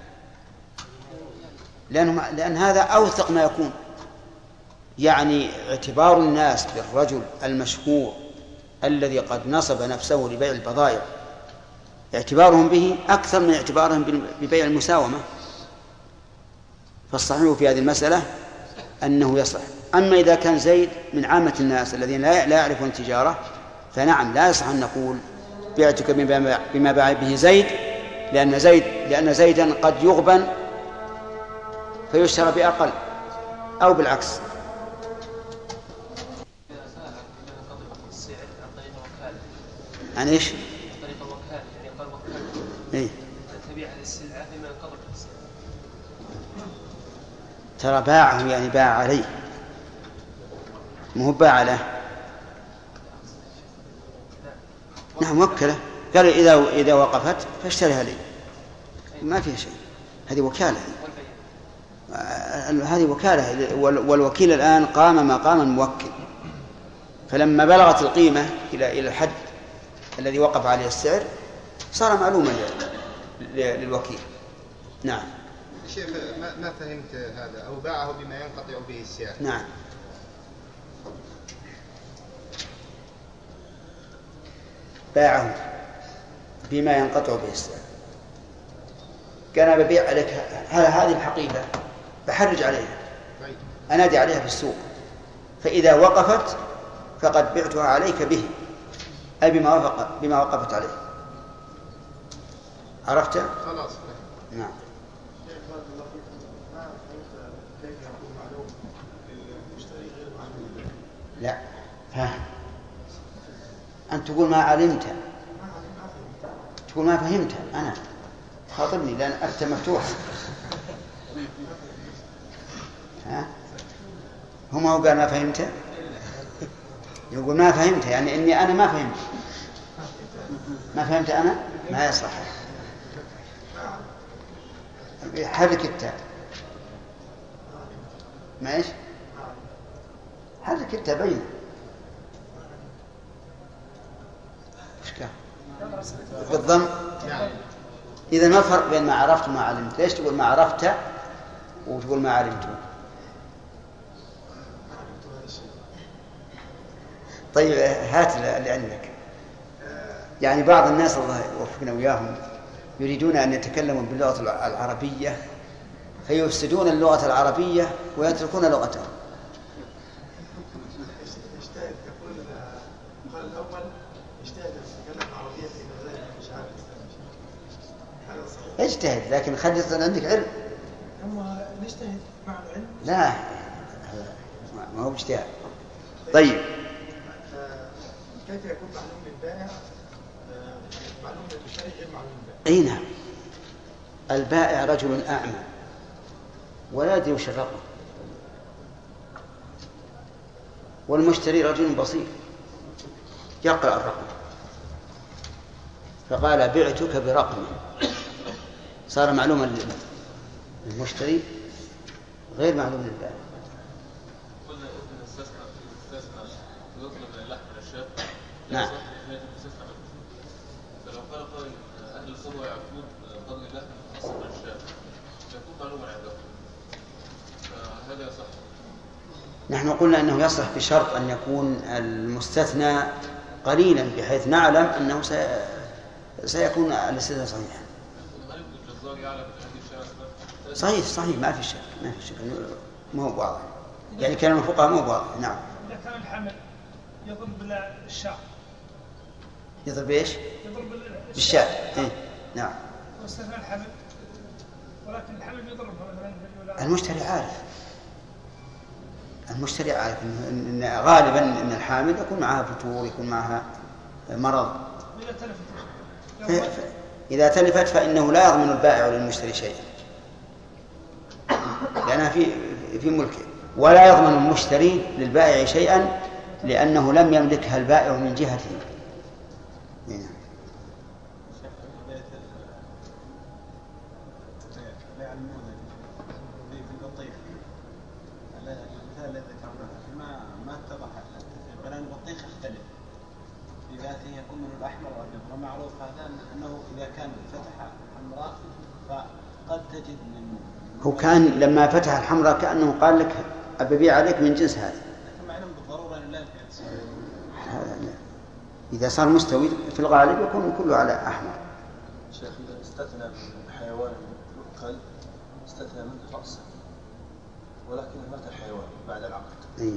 S2: لأنه لأن هذا أوثق ما يكون. يعني اعتبار الناس بالرجل المشهور الذي قد نصب نفسه لبيع البضائع اعتبارهم به أكثر من اعتبارهم ببيع المساومة. فالصحيح في هذه المسألة أنه يصح. أما إذا كان زيد من عامة الناس الذين لا يعرفون التجارة فنعم لا يصح أن نقول بعتك بما باع به زيد، لأن زيد لأن زيدا قد يغبن فيشترى بأقل أو بالعكس. عن إيش؟
S7: طريق الوكالة، يعني قال وكالة.
S2: إيه؟
S7: تبيع هذه السلعة بما ينقضي السلعة.
S2: ترى باعه يعني باع عليه، مو باع له. نعم وكله، قال إذا إذا وقفت فاشتريها لي، ما فيها شيء. هذه وكالة، هذه وكالة، والوكيل الآن قام مقام الموكل، فلما بلغت القيمة إلى إلى الحد الذي وقف عليه السعر صار معلوما للوكيل. نعم.
S6: شيخ ما ما فهمت هذا. أو باعه بما ينقطع به السعر.
S2: نعم. باعه بما ينقطع به السعر. كان ببيع عليك هذه الحقيبة بحرج عليها، أنادي عليها في السوق، فإذا وقفت فقد بعتها عليك به، أي بما وقف بما وقفت عليه. عرفت؟
S6: خلاص.
S2: نعم. لا فاهم. أنت تقول ما علمت، تقول ما فهمت. أنا خاطبني لأن أنت مفتوح. ها؟ هم هو قال ما فهمت، يقول ما فهمت يعني إني أنا ما فهمت. ما فهمت أنا ما يصح. حرك التاء. ما إيش؟ حرك التاء بينه. بالضم. إذا ما الفرق بين ما عرفت وما علمت؟ ليش تقول ما عرفت وتقول ما علمت؟ طيب هات اللي عندك. يعني بعض الناس الله يوفقنا وياهم يريدون أن يتكلموا باللغة العربية فيفسدون اللغة العربية ويتركون لغتهم. اجتهد لكن خلي يصير عندك علم.
S8: أما نجتهد مع العلم؟
S2: لا ما هو اجتهاد. طيب
S8: كيف يكون معلوم للبائع معلوم للمشتري غير معلوم للبائع؟
S2: اي نعم. البائع رجل أعمى ولا يدري وش الرقم، والمشتري رجل بسيط يقرأ الرقم فقال بعتك برقم، صار معلوما للمشتري غير معلوم للبائع.
S9: قلنا إذن الاستثناء الاستثناء يطلب من اللحم الأشياء.
S2: نعم.
S9: فلو قال قائل أهل الصبر يعرفون قدر اللحم خاصة الأشياء يكون معلوما عندهم، فهذا يصح.
S2: نحن قلنا أنه يصح بشرط أن يكون المستثنى قليلا بحيث نعلم أنه سيكون الاستثناء صحيحا. صحيح صحيح ما في شك ما في شك ما هو واضح، يعني كلام الفقهاء مو واضح. نعم.
S10: إذا كان الحمل يضرب الشاة
S2: يضرب ايش؟
S10: يضرب
S2: بالشاة. إيه؟ نعم.
S10: واستثنى الحمل ولكن الحمل يضربها مثلا.
S2: المشتري عارف المشتري عارف إن غالبا إن الحامل يكون معها فتور يكون معها مرض.
S10: إذا تلفت
S2: إذا تلفت فإنه لا يضمن البائع للمشتري شيئا لأنها في في ملكه، ولا يضمن المشتري للبائع شيئا لأنه لم يملكها البائع من جهته.
S11: معروف هذا أنه إذا كان فتح حمراء فقد تجد من
S2: هو كان لما فتح الحمراء كأنه قال لك أبيع عليك من جنس هذا.
S11: معلوم بالضرورة أنه لا ينفع.
S2: إذا صار مستوي في الغالب يكون كله على أحمر.
S3: شيخ إذا استثنى من حيوان يؤكل استثنى منه رأسه ولكن مات الحيوان بعد العقد.
S2: إيه.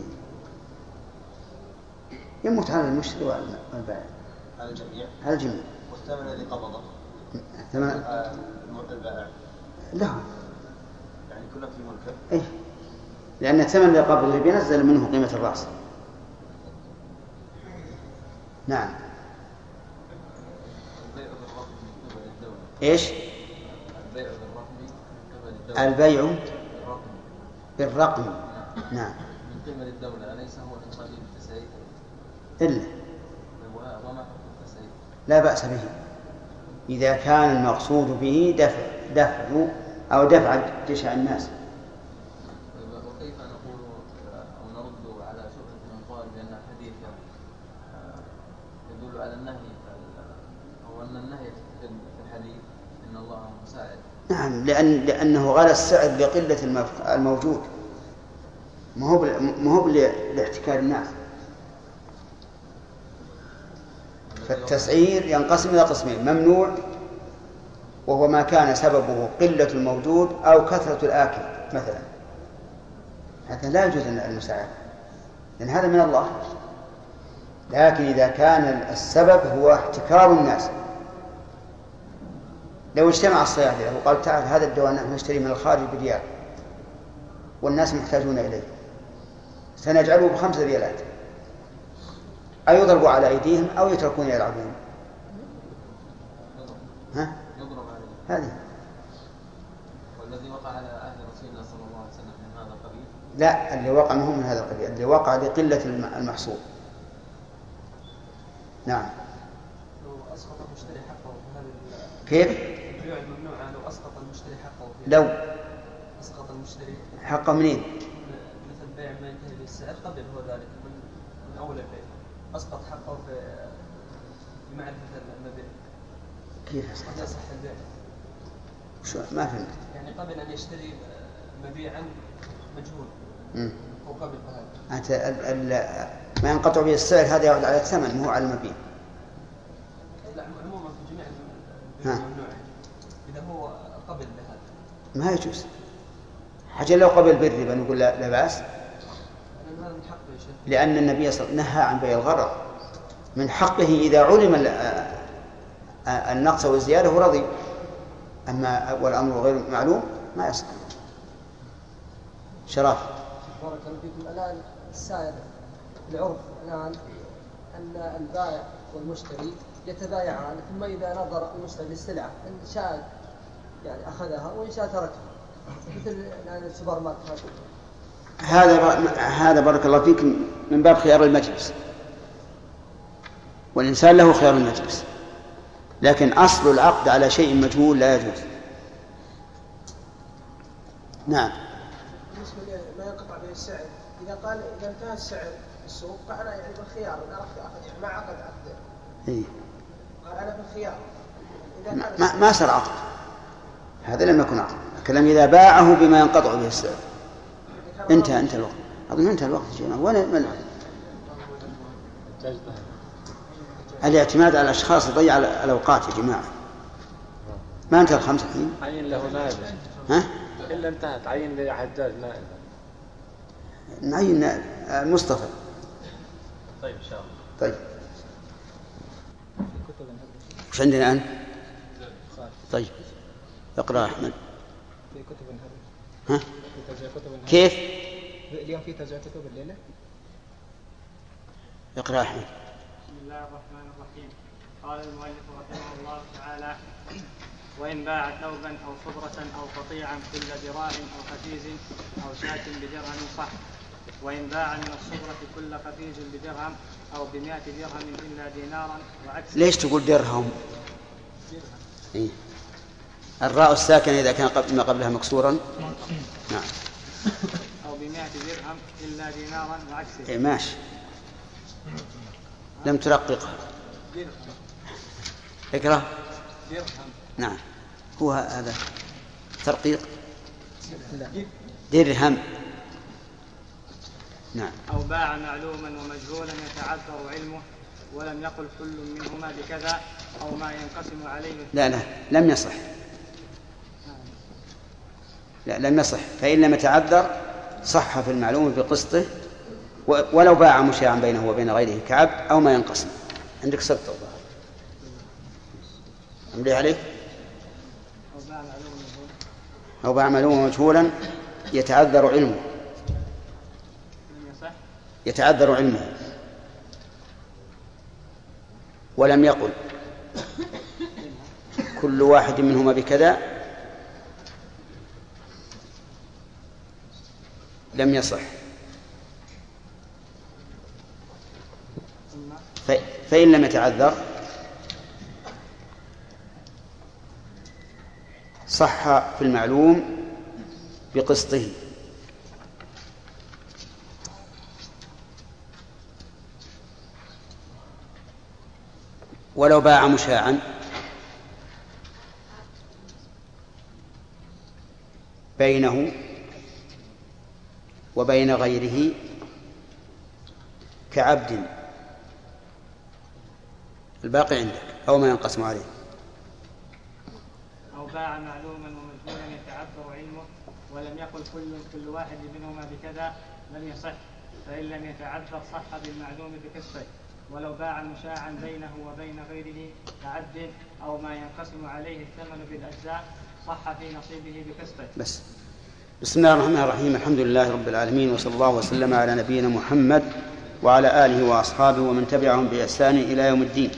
S2: يموت على المشتري والبائع.
S3: على الجميع.
S2: على الجميع.
S3: والثمن الذي قبضه.
S2: ثمن.
S3: البائع.
S2: له.
S3: يعني كله في ملكه.
S2: إيه. لأن الثمن اللي قبضه بينزل منه قيمة الرأس. نعم.
S9: البيع بالرقم من قبل الدولة.
S2: إيش؟
S9: البيع بالرقم من قبل الدولة.
S2: البيع
S9: بالرقم.
S2: بالرقم. نعم.
S9: من قبل الدولة أليس هو من قبيل التسعير؟
S2: إلا.
S9: وما حكم التسعير؟
S2: لا بأس به إذا كان المقصود به دفع دفع أو دفع جشع الناس.
S9: وكيف نقول أو نرد على شبهة من قال بأن الحديث يدل على النهي أو أن النهي في الحديث إن الله مساعد؟
S2: نعم لأن لأنه غلى السعر لقلة الموجود ما هو ما هو لاحتكار الناس. فالتسعير ينقسم إلى قسمين: ممنوع وهو ما كان سببه قلة الموجود أو كثرة الآكل مثلا، هذا لا يجوز المساعدة لأن هذا من الله. لكن إذا كان السبب هو احتكار الناس، لو اجتمع الصيادلة وقال تعال هذا الدواء نحن نشتري من الخارج بريال والناس محتاجون إليه سنجعله بخمسة ريالات، أيضربوا على أيديهم أو يتركون يلعبون؟ ها؟ هذه.
S9: والذي وقع على أهل رسول الله صلى الله عليه وسلم من هذا القبيل؟
S2: لا، اللي وقع منهم من هذا القبيل، اللي وقع لقلة المحصول. نعم.
S4: لو أسقط المشتري حقه في هذا
S2: كيف؟
S4: البيع الممنوع لو أسقط المشتري حقه في
S2: لو
S4: أسقط المشتري
S2: حقه منين؟
S4: مثل بيع ما ينتهي بالسعر قبل هو ذلك من, من أول البيع أسقط حقه في معرفة المبيع.
S2: كيف أسقط؟
S4: قد يصح البيع.
S2: شو ما فهمت؟
S4: يعني قبل أن يشتري مبيعا مجهول
S2: امم
S4: هو قبل بهذا.
S2: أنت ال ال ما ينقطع به السعر هذا يعود على الثمن مو على المبيع.
S4: لا عموما في جميع الممنوع إذا هو قبل بهذا
S2: ما يجوز. حاجة لو قبل بالربا نقول لا, لا بأس، لأن النبي صلى الله عليه وسلم نهى عن بيع الغرر. من حقه إذا علم النقص والزيادة ورضي، أما والأمر غير معلوم ما يصح. شرف.
S4: بارك الله فيكم. الآن السائر العرف الآن أن البائع والمشتري يتبايعان، ثم إذا نظر المشتري للسلعة إن شاء يعني أخذها وإن شاء تركها، مثل الآن السوبر ماركت.
S2: هذا هذا بارك الله فيكم من باب خيار المجلس، والإنسان له خيار المجلس، لكن أصل العقد على شيء مجهول لا يجوز.
S12: نعم. بالنسبة ما ينقطع به السعر، إذا قال إذا انتهى السعر في السوق فأنا يعني بالخيار أنا أخذ يعني ما عقد عقد.
S2: إيه.
S12: قال أنا بالخيار.
S2: ما ما صار عقد، هذا لم يكن عقد. الكلام إذا باعه بما ينقطع به السعر. انتهى انتهى الوقت. أظن انتهى الوقت يا جماعة. وين من الاعتماد على الأشخاص يضيع الأوقات يا جماعة. ما انتهى الخمس الحين.
S5: عين له نائب.
S2: ها؟
S5: إلا انتهت عين لحجاج نائب.
S2: نعين نائب مصطفى.
S5: طيب إن شاء الله.
S2: طيب. وش عندنا الآن؟ طيب. اقرأ أحمد.
S13: في كتب الهرم.
S2: ها؟
S13: في توزيع كتب الهرم.
S2: كيف؟
S13: اليوم في توزيع كتب الليلة.
S2: اقرأ أحمد.
S14: بسم الله الرحمن الرحيم. قال المؤلف رحمه الله تعالى: وإن باع ثوبا أو صبرة أو قطيعا كل ذراع أو قفيز أو شاة بدرهم صح. وإن باع من الصبرة كل قفيز بدرهم أو بمائة درهم إلا دينارا وعكس.
S2: ليش تقول درهم؟ إيه؟ الراء الساكنة إذا كان قبل ما قبلها مكسورا. نعم.
S14: أو بمائة درهم إلا دينارا وعكسه.
S2: إيه ماشي. لم ترققها.
S14: درهم.
S2: اقرأ.
S14: درهم.
S2: نعم. هو هذا ترقيق. درهم. نعم.
S14: أو باع معلوما ومجهولا يتعذر علمه ولم يقل كل منهما بكذا أو ما ينقسم عليه.
S2: لا لا لم يصح. لا لم يصح. فإن لم يتعذر صح في المعلوم بقسطه ولو باع مشاعا بينه وبين غيره كعبد أو ما ينقسم. عندك صدق الله أملي عليك. أو باع معلوما مجهولا يتعذر علمه يتعذر علمه ولم يقل كل واحد منهما بكذا لم يصح. فإن لم يتعذر صح في المعلوم بقسطه. ولو باع مشاعا بينه وبين غيره كعبد الباقي عندك أو ما ينقسم عليه.
S14: أو باع معلوما ومجهولا يتعذر علمه ولم يقل كل كل واحد منهما بكذا لم يصح. فإن لم يتعذر صح بالمعلوم بقسطه. ولو باع مشاعا بينه وبين غيره كعبد أو ما ينقسم عليه الثمن بالأجزاء صح في نصيبه بقسطه.
S2: بس. بسم الله الرحمن الرحيم. الحمد لله رب العالمين، وصلى الله وسلم على نبينا محمد وعلى آله وأصحابه ومن تبعهم بإحسان إلى يوم الدين.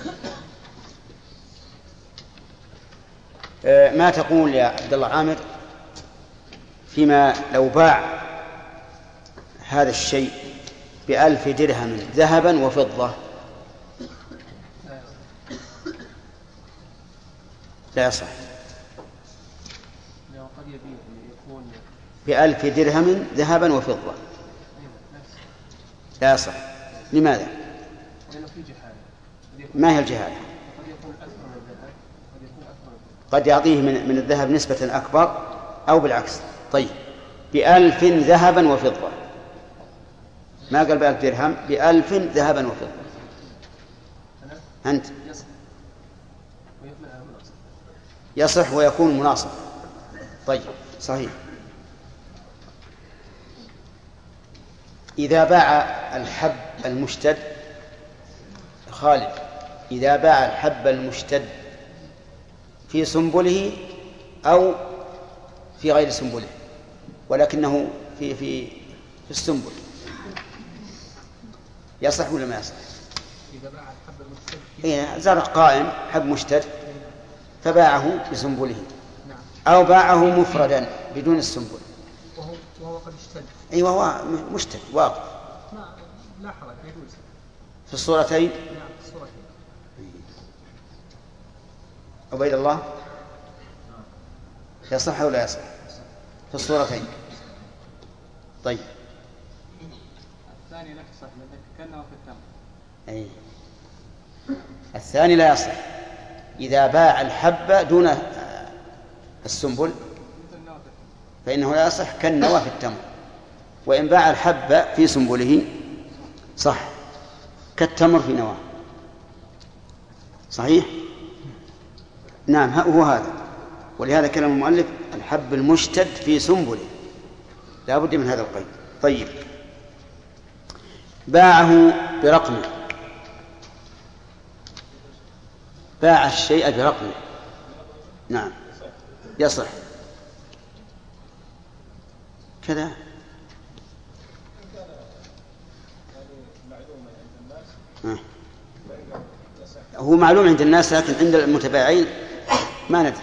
S2: ما تقول يا عبد الله عامر فيما لو باع هذا الشيء بألف درهم ذهبا وفضة؟ لا يصح. بألف درهم ذهبا وفضة لا يصح. لماذا؟ ما هي الجهالة؟ قد يعطيه من, من الذهب نسبة أكبر أو بالعكس. طيب بألف ذهبا وفضة، ما قال بألف درهم، بألف ذهبا وفضة. أنت يصح ويكون مناصب. طيب صحيح. إذا باع الحب المشتد خالد إذا باع الحب المشتد في سنبله أو في غير سنبله ولكنه في في في السنبل يصح ولا ما يصح؟
S13: إذا باع الحب المشتد
S2: إيه زرع قائم حب مشتد فباعه بسنبله أو باعه مفردا بدون السنبل
S13: وهو وهو قد اشتد.
S2: أي وهو مشتد واقف
S13: لا حرج يجوز
S2: في الصورتين.
S13: نعم في الصورتين.
S2: عبيد الله يصح أو لا يصح في الصورتين؟ طيب
S14: الثاني لا يصح لأنك كأنه في التمر.
S2: أي الثاني لا يصح إذا باع الحبة دون السنبل فإنه لا يصح كالنوى في التمر، وإن باع الحبة في سنبله صح كالتمر في نواه. صحيح؟ نعم هو هذا، ولهذا كلام المؤلف الحب المشتد في سنبله لا بد من هذا القيد. طيب باعه برقمه، باع الشيء برقمه، نعم يصح كذا. آه. هو معلوم عند الناس لكن عند المتباعين ما ندري.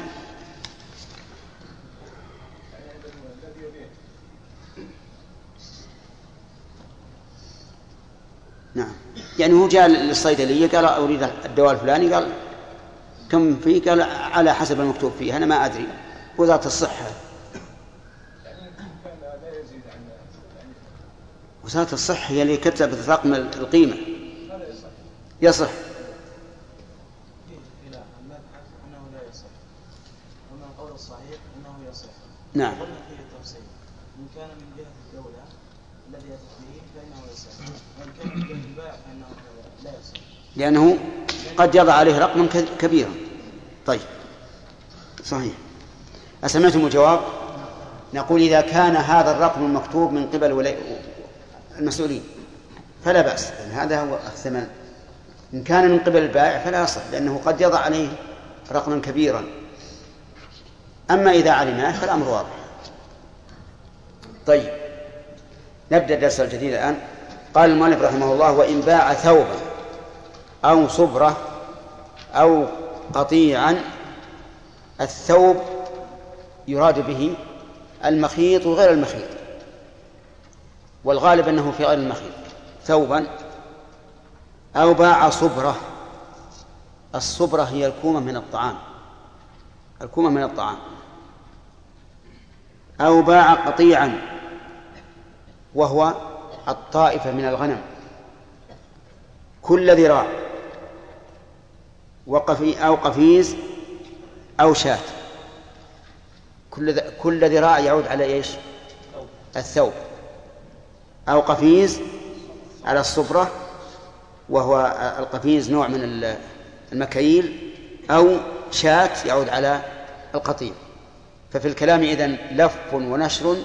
S2: نعم يعني هو جاء للصيدلية قال أريد الدواء الفلاني، قال كم فيه؟ قال على حسب المكتوب فيه، أنا ما أدري. وزارة الصحة وزارة الصحة هي اللي كتبت رقم القيمة. يصح نعم.
S11: قلنا فيه التفصيل، إن كان من جهة الدولة الذي يأتي به فإنه يصح، وإن كان من جهة البائع فإنه لا يصح،
S2: لأنه قد يضع عليه رقما كبيرا. طيب صحيح. أسمعتم الجواب؟ نقول إذا كان هذا الرقم المكتوب من قبل ولي المسؤولين فلا بأس، لأن هذا هو الثمن. إن كان من قبل البائع فلا يصح، لأنه قد يضع عليه رقما كبيرا. أما إذا علمناه فالأمر واضح. طيب نبدأ الدرس الجديد الآن. قال المؤلف رحمه الله: وإن باع ثوبا أو صبرة أو قطيعا. الثوب يراد به المخيط وغير المخيط، والغالب أنه في غير المخيط. ثوبا أو باع صبرة. الصبرة هي الكومة من الطعام، الكومة من الطعام. أو باع قطيعا وهو الطائفة من الغنم، كل ذراع، وقفي أو قفيز أو شاة. كل كل ذراع يعود على إيش؟ الثوب. أو قفيز على الصبرة، وهو القفيز نوع من المكاييل، أو شاة يعود على القطيع. ففي الكلام إذن لف ونشر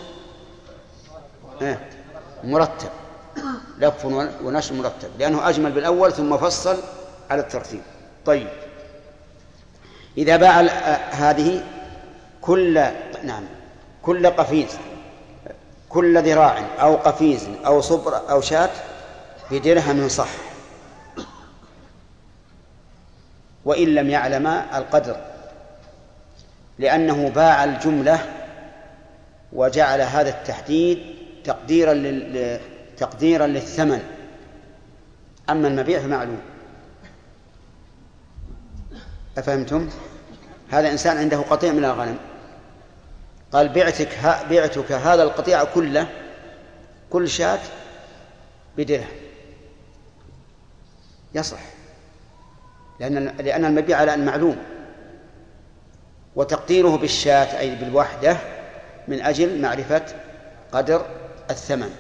S2: مرتب، لف ونشر مرتب، لأنه أجمل بالأول ثم فصل على الترتيب. طيب إذا باع هذه كل نعم كل قفيز، كل ذراع أو قفيز أو صبر أو شاة بدرهم صح، وإن لم يعلم القدر، لأنه باع الجملة وجعل هذا التحديد تقديرا لل... تقديرا للثمن. أما المبيع فمعلوم. أفهمتم؟ هذا إنسان عنده قطيع من الغنم، قال بعتك ها... بعتك هذا القطيع كله، كل شاة بدرهم، يصح، لأن لأن المبيع على أن معلوم، وتقديره بالشاة أي بالوحدة من أجل معرفة قدر الثمن،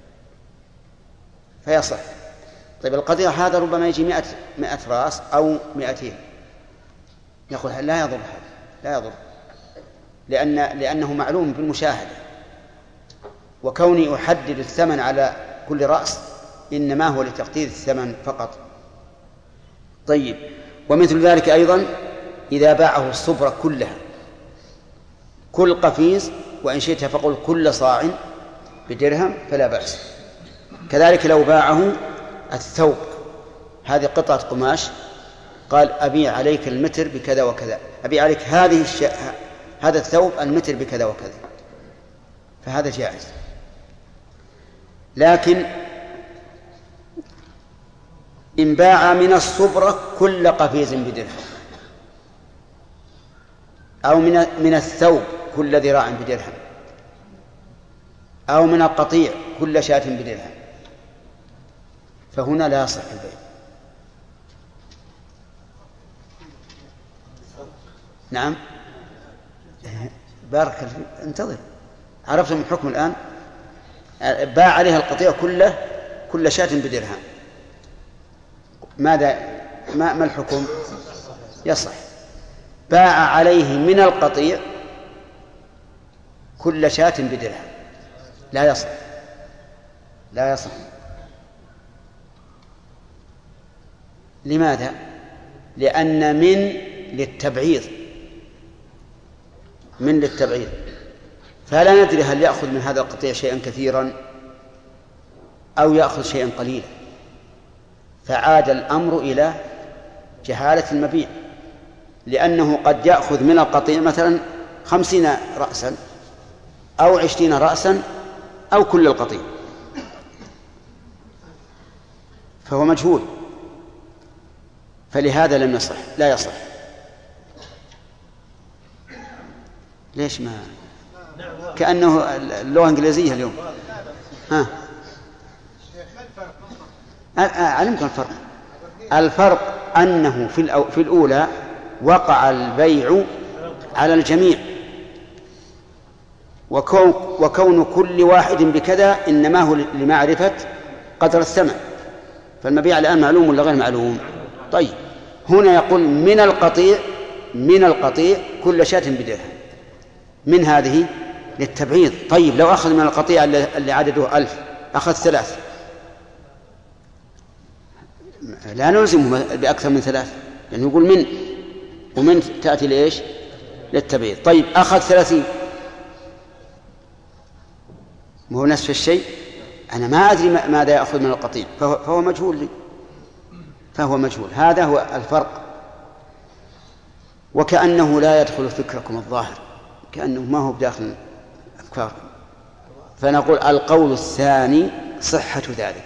S2: فيصح. طيب القطيع هذا ربما يجي مئة مئة راس أو مئتين، يقول لا يضر هذا، لا يضر، لأن لأنه معلوم بالمشاهدة، وكوني أحدد الثمن على كل رأس إنما هو لتقدير الثمن فقط. طيب ومثل ذلك أيضا إذا باعه الصبرة كلها، كل قفيز، وإن شئت فقل كل صاع بدرهم فلا بأس. كذلك لو باعه الثوب، هذه قطعة قماش، قال أبيع عليك المتر بكذا وكذا، أبيع عليك هذه الش... هذا الثوب المتر بكذا وكذا، فهذا جائز. لكن إن باع من الصبرة كل قفيز بدرهم، أو من من الثوب كل ذراع بدرهم، أو من القطيع كل شاة بدرهم، فهنا لا يصح البيع. نعم بارك الله، انتظر، عرفتم الحكم الآن. باع عليها القطيع كله كل شاة بدرهم، ماذا ما, ما الحكم؟ يصح. باع عليه من القطيع كل شاة بدرهم، لا يصح، لا يصح. لماذا؟ لأن من للتبعيض، من للتبعيض، فلا ندري هل يأخذ من هذا القطيع شيئا كثيرا أو يأخذ شيئا قليلا، فعاد الأمر إلى جهالة المبيع، لأنه قد يأخذ من القطيع مثلا خمسين رأسا أو عشرين رأسا أو كل القطيع، فهو مجهول، فلهذا لم يصح، لا يصح. ليش ما كأنه اللغة الإنجليزية اليوم؟ ها علمكم الفرق. الفرق أنه في في الأولى وقع البيع على الجميع، وكون, وكون كل واحد بكذا إنما هو لمعرفة قدر الثمن، فالمبيع الآن معلوم ولا غير معلوم؟ طيب هنا يقول من القطيع، من القطيع كل شاة بدرهم، من هذه للتبعيض. طيب لو أخذ من القطيع اللي عدده ألف أخذ ثلاث، لا نلزمه بأكثر من ثلاث، لأنه يقول من، ومن تأتي لإيش؟ للتبعيض. طيب أخذ ثلاثين، وهو نصف الشيء، أنا ما أدري ماذا يأخذ من القطيع، فهو, فهو مجهول لي، فهو مجهول. هذا هو الفرق. وكأنه لا يدخل فكركم الظاهر، كأنه ما هو بداخل أفكاركم، فنقول القول الثاني صحة ذلك.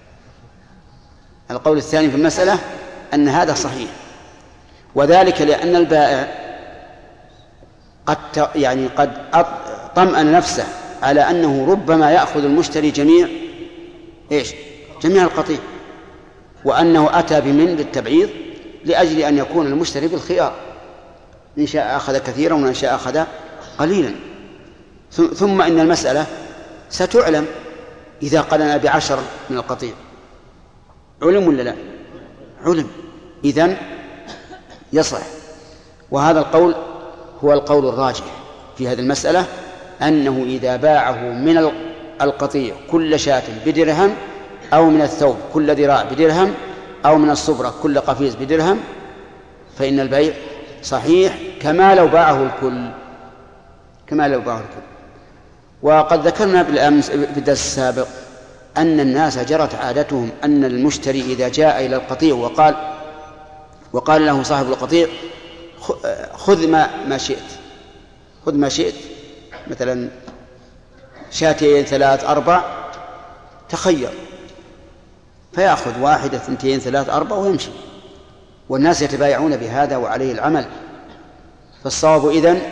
S2: القول الثاني في المسألة أن هذا صحيح، وذلك لأن البائع قد يعني قد طمأن نفسه على أنه ربما يأخذ المشتري جميع إيش؟ جميع القطيع، وأنه أتى بمن للتبعيض لأجل أن يكون المشتري بالخيار، إن شاء أخذ كثيرا وإن شاء أخذ قليلا. ثم إن المسألة ستعلم إذا قلنا بعشر من القطيع، علم ولا لا؟ علم، إذن يصح. وهذا القول هو القول الراجح في هذه المسألة، أنه إذا باعه من القطيع كل شاة بدرهم، أو من الثوب كل ذراع بدرهم، أو من الصبرة كل قفيز بدرهم، فإن البيع صحيح كما لو باعه الكل، كما لو باعه الكل. وقد ذكرنا بالأمس في الدرس السابق أن الناس جرت عادتهم أن المشتري إذا جاء إلى القطيع وقال وقال له صاحب القطيع خذ ما ما شئت، خذ ما شئت، مثلا شاتين ثلاث أربع، تخير، فيأخذ واحدة اثنتين ثلاث أربع ويمشي، والناس يتبايعون بهذا وعليه العمل. فالصواب إذن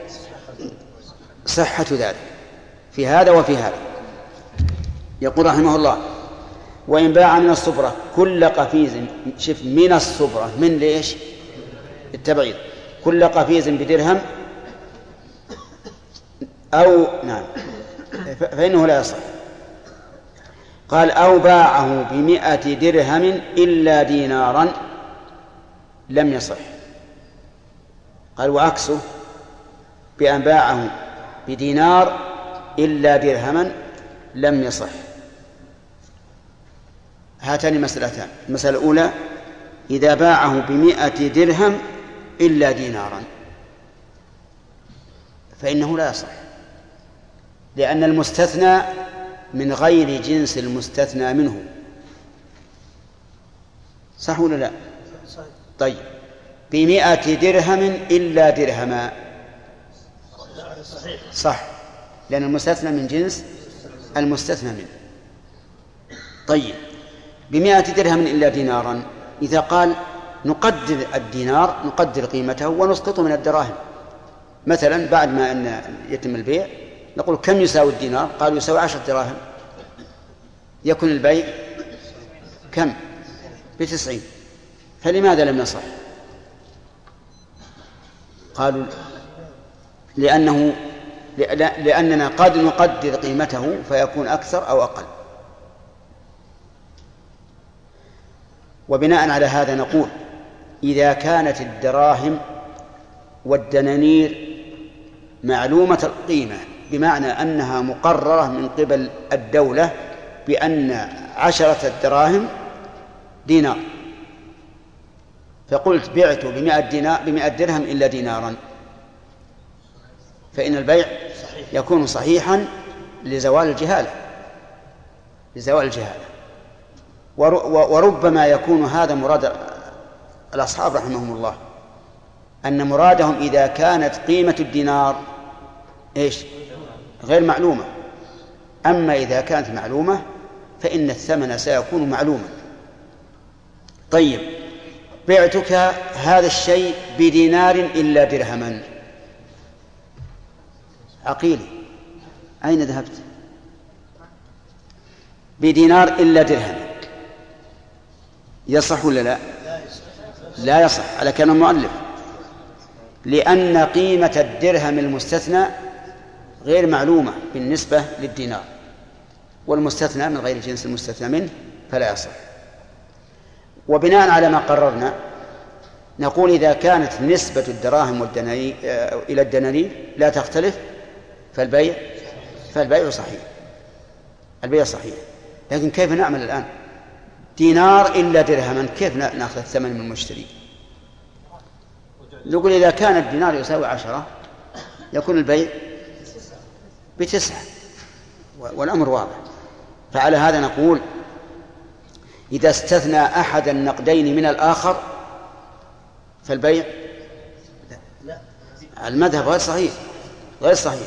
S2: صحة ذلك في هذا وفي هذا. يقول رحمه الله: وإن باع من الصبرة كل قفيز، شف من الصبرة، من ليش؟ التبعيض، كل قفيز بدرهم أو نعم فإنه لا يصح. قال: أو باعه بمئة درهم إلا دينارا لم يصح. قال: وعكسه بأن باعه بدينار إلا درهما لم يصح. هاتان مسألتان. المسألة الأولى: إذا باعه بمئة درهم إلا دينارا فإنه لا يصح، لأن المستثنى من غير جنس المستثنى منه، صح ولا لا؟ طيب، بمئة درهم إلا درهما صح، لأن المستثنى من جنس المستثنى منه. طيب، بمائة درهم إلا دينارا، إذا قال نقدر الدينار نقدر قيمته ونسقطه من الدراهم، مثلا بعد ما أن يتم البيع نقول كم يساوي الدينار؟ قالوا يساوي عشرة دراهم، يكون البيع كم؟ بتسعين، فلماذا لم يصح؟ قالوا لأنه لأننا قد نقدر قيمته فيكون أكثر أو أقل. وبناء على هذا نقول إذا كانت الدراهم والدنانير معلومة القيمة بمعنى أنها مقررة من قبل الدولة بأن عشرة الدراهم دينار، فقلت بعت بمئة دينار بمئة درهم إلا دينارا، فإن البيع يكون صحيحا لزوال الجهالة لزوال الجهالة وربما يكون هذا مراد الأصحاب رحمهم الله، أن مرادهم إذا كانت قيمة الدينار إيش غير معلومة، أما إذا كانت معلومة فإن الثمن سيكون معلوما. طيب بعتك هذا الشيء بدينار إلا درهما، عقيلي أين ذهبت؟ بدينار إلا درهم، يصح ولا لا؟ لا يصح على كلام المؤلف، لأن قيمة الدرهم المستثنى غير معلومة بالنسبة للدينار، والمستثنى من غير جنس المستثنى منه فلا يصح. وبناء على ما قررنا نقول إذا كانت نسبة الدراهم والدنانير إلى الدنانير لا تختلف فالبيع فالبيع صحيح، البيع صحيح. لكن كيف نعمل الآن؟ دينار إلا درهما، كيف نأخذ الثمن من المشتري؟ نقول إذا كان الدينار يساوي عشرة يكون البيع بتسعة، والأمر واضح. فعلى هذا نقول إذا استثنى أحد النقدين من الآخر فالبيع المذهب غير صحيح غير صحيح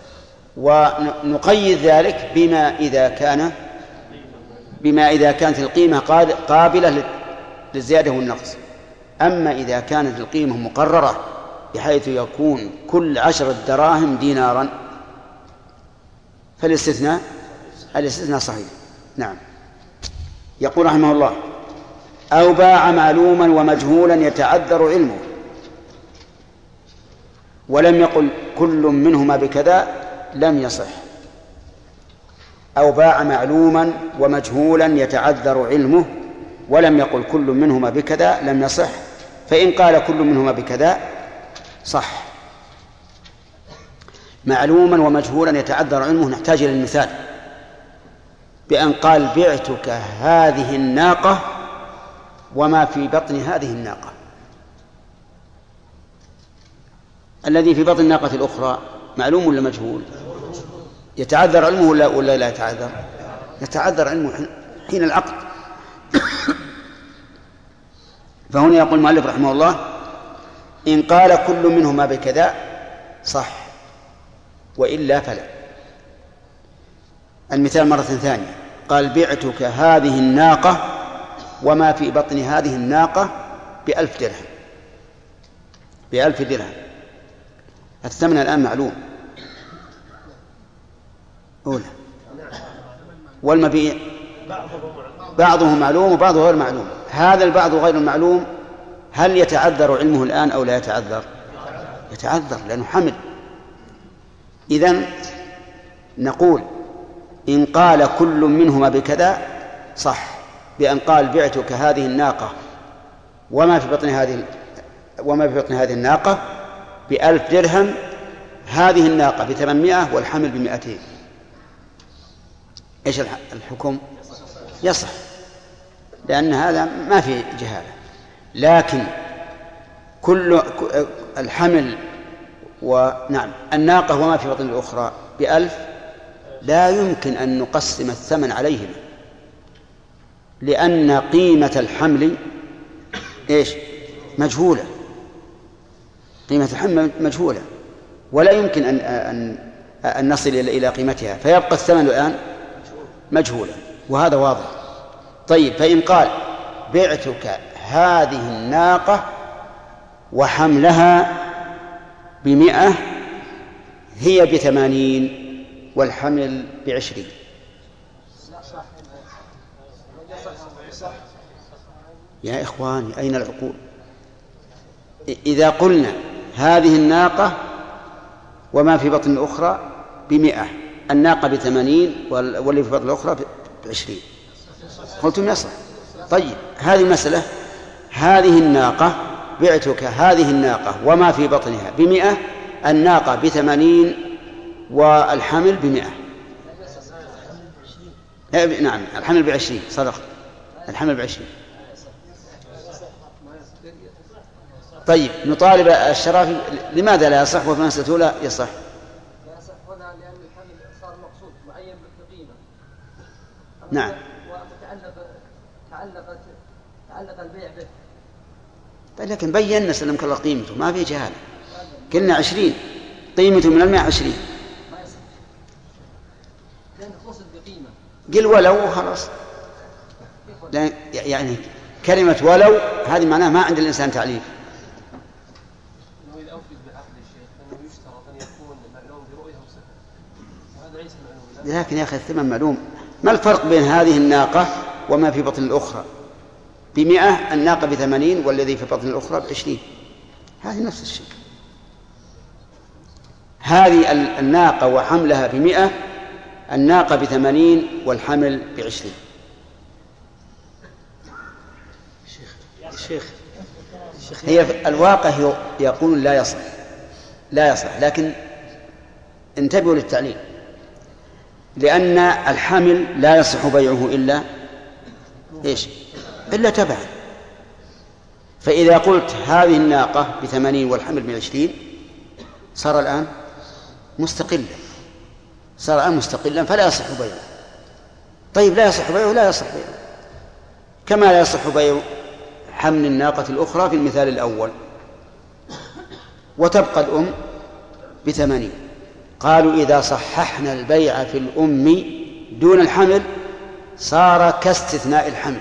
S2: ونقيد ذلك بما إذا كان بما إذا كانت القيمة قابلة للزيادة والنقص. أما إذا كانت القيمة مقررة بحيث يكون كل عشرة دراهم دينارا فالاستثناء الاستثناء صحيح. نعم. يقول رحمه الله أو باع معلوما ومجهولا يتعذر علمه، ولم يقل كل منهما بكذا لم يصح. أو باع معلوما ومجهولا يتعذر علمه ولم يقل كل منهما بكذا لم يصح، فإن قال كل منهما بكذا صح. معلوما ومجهولا يتعذر علمه نحتاج إلى المثال بأن قال بعتك هذه الناقة وما في بطن هذه الناقة. الذي في بطن الناقة الأخرى معلوم ولا مجهول؟ يتعذر علمه ولا, ولا لا يتعذر؟ يتعذر علمه حين العقد. فهنا يقول المؤلف رحمه الله إن قال كل منهما بكذا صح وإلا فلا. المثال مرة ثانية قال بعتك هذه الناقة وما في بطن هذه الناقة بألف درهم بألف درهم. الثمن الآن معلوم أولى، والمبيع بعضه معلوم وبعضه غير معلوم. هذا البعض غير المعلوم هل يتعذر علمه الآن أو لا يتعذر؟ يتعذر لأنه حمل. إذن نقول إن قال كل منهما بكذا صح، بأن قال بعتك هذه الناقة وما في بطن هذه وما في بطن هذه الناقة بألف درهم، هذه الناقة بثمانمائة والحمل بمائتين، إيش الحكم؟ يصح، لأن هذا ما في جهالة. لكن كل الحمل ونعم الناقة وما في بطن الأخرى بألف لا يمكن أن نقسم الثمن عليهما، لأن قيمة الحمل إيش؟ مجهولة، قيمة الحمل مجهولة ولا يمكن أن, أن, أن نصل إلى قيمتها، فيبقى الثمن الآن مجهولا، وهذا واضح. طيب فإن قال بعتك هذه الناقة وحملها بمئة هي بثمانين والحمل بعشرين، يا إخواني أين العقول؟ إذا قلنا هذه الناقة وما في بطن الأخرى بمئة، الناقة بثمانين واللي في بطن الأخرى بعشرين، قلتم يصح. طيب هذه المسألة، هذه الناقة بعتك هذه الناقة وما في بطنها بمئة، الناقة بثمانين والحمل بمئة. نعم الحمل بعشرين، صدق، الحمل بعشرين. طيب نطالب الشرافي لماذا لا يصح وفي مسألته لا يصح؟
S4: لا يصح هنا لأن الحمل صار مقصود معين بقيمة.
S2: نعم.
S4: وتعلق تعلقت تعلق البيع به.
S2: طيب لكن بينا سلمك الله قيمته، ما في جهالة. قلنا عشرين، قيمته من المئة عشرين.
S4: ما يصح. لأن قصد بقيمة.
S2: قل ولو خلاص. يعني كلمة ولو هذه معناها ما عند الإنسان تعليف. لكن يا أخي الثمن معلوم. ما الفرق بين هذه الناقة وما في بطن الأخرى؟ بمئة الناقة بثمانين والذي في بطن الأخرى بعشرين، هذه نفس الشيء. هذه الناقة وحملها بمئة، الناقة بثمانين والحمل بعشرين.
S15: شيخ
S2: هي الواقع يقول لا يصح، لا يصح، لكن انتبهوا للتعليل، لأن الحمل لا يصح بيعه إلا إيش؟ إلا تبعا. فإذا قلت هذه الناقة بثمانين والحمل بعشرين صار الآن مستقلا، صار الآن مستقلا فلا يصح بيعه. طيب لا يصح بيعه، لا يصح بيعه كما لا يصح بيع حمل الناقة الأخرى في المثال الأول. وتبقى الأم بثمانين. قالوا إذا صححنا البيع في الأم دون الحمل صار كاستثناء الحمل،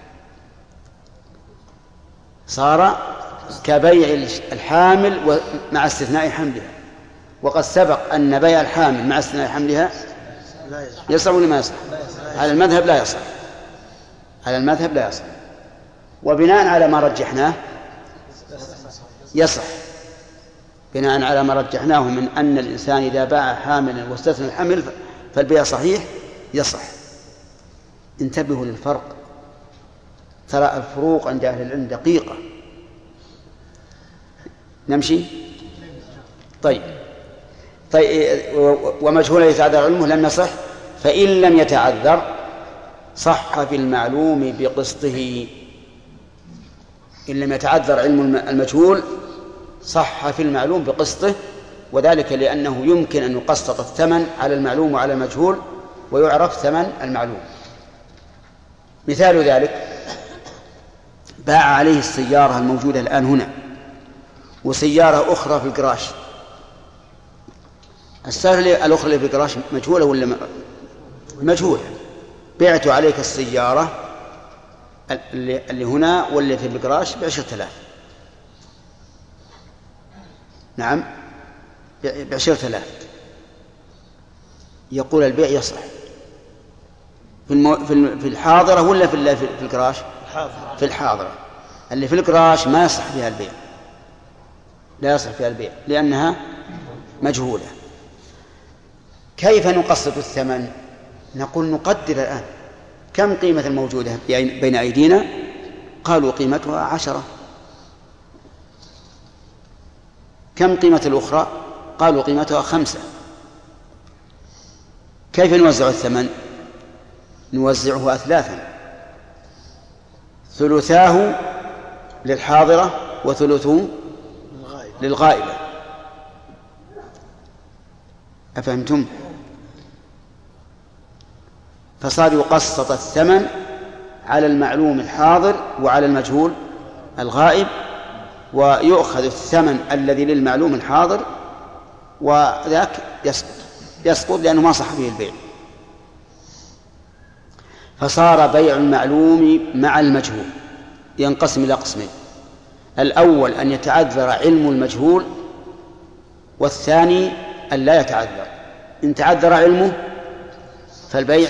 S2: صار كبيع الحامل مع استثناء حملها. وقد سبق أن بيع الحامل مع استثناء حملها يصح ولا ما يصح؟ على المذهب لا يصح، على المذهب لا يصح. وبناء على ما رجحناه يصح، بناء على ما رجحناه من أن الإنسان إذا باع حاملا واستثنى الحمل فالبيع صحيح يصح. انتبهوا للفرق، ترى الفروق عند أهل العلم دقيقة. نمشي. طيب طيب ومجهول يتعذر علمه لم يصح، فإن لم يتعذر صح في المعلوم بقسطه. إن لم يتعذر علم المجهول صح في المعلوم بقسطه، وذلك لأنه يمكن أن يقسط الثمن على المعلوم وعلى المجهول ويعرف ثمن المعلوم. مثال ذلك باع عليه السيارة الموجودة الآن هنا وسيارة أخرى في الجراج. السيارة الأخرى اللي في الجراج مجهولة ولا مجهولة؟ بعت عليك السيارة اللي هنا واللي في الجراج بعشرة آلاف. نعم بعشرة آلاف. يقول البيع يصح في المو... في الحاضرة ولا في في الجراج؟ في الحاضرة. اللي في الجراج ما يصح فيها البيع، لا يصح فيها البيع لأنها مجهولة. كيف نقسط الثمن؟ نقول نقدر الآن كم قيمة الموجودة بين أيدينا؟ قالوا قيمتها عشرة. كم قيمة الأخرى؟ قالوا قيمتها خمسة. كيف نوزع الثمن؟ نوزعه أثلاثا، ثلثاه للحاضرة وثلثه للغائبة. أفهمتم؟ فصار يقسط الثمن على المعلوم الحاضر وعلى المجهول الغائب، ويؤخذ الثمن الذي للمعلوم الحاضر وذاك يسقط يسقط لأنه ما صح به البيع. فصار بيع المعلوم مع المجهول ينقسم إلى قسمين: الأول أن يتعذر علم المجهول، والثاني أن لا يتعذر. إن تعذر علمه فالبيع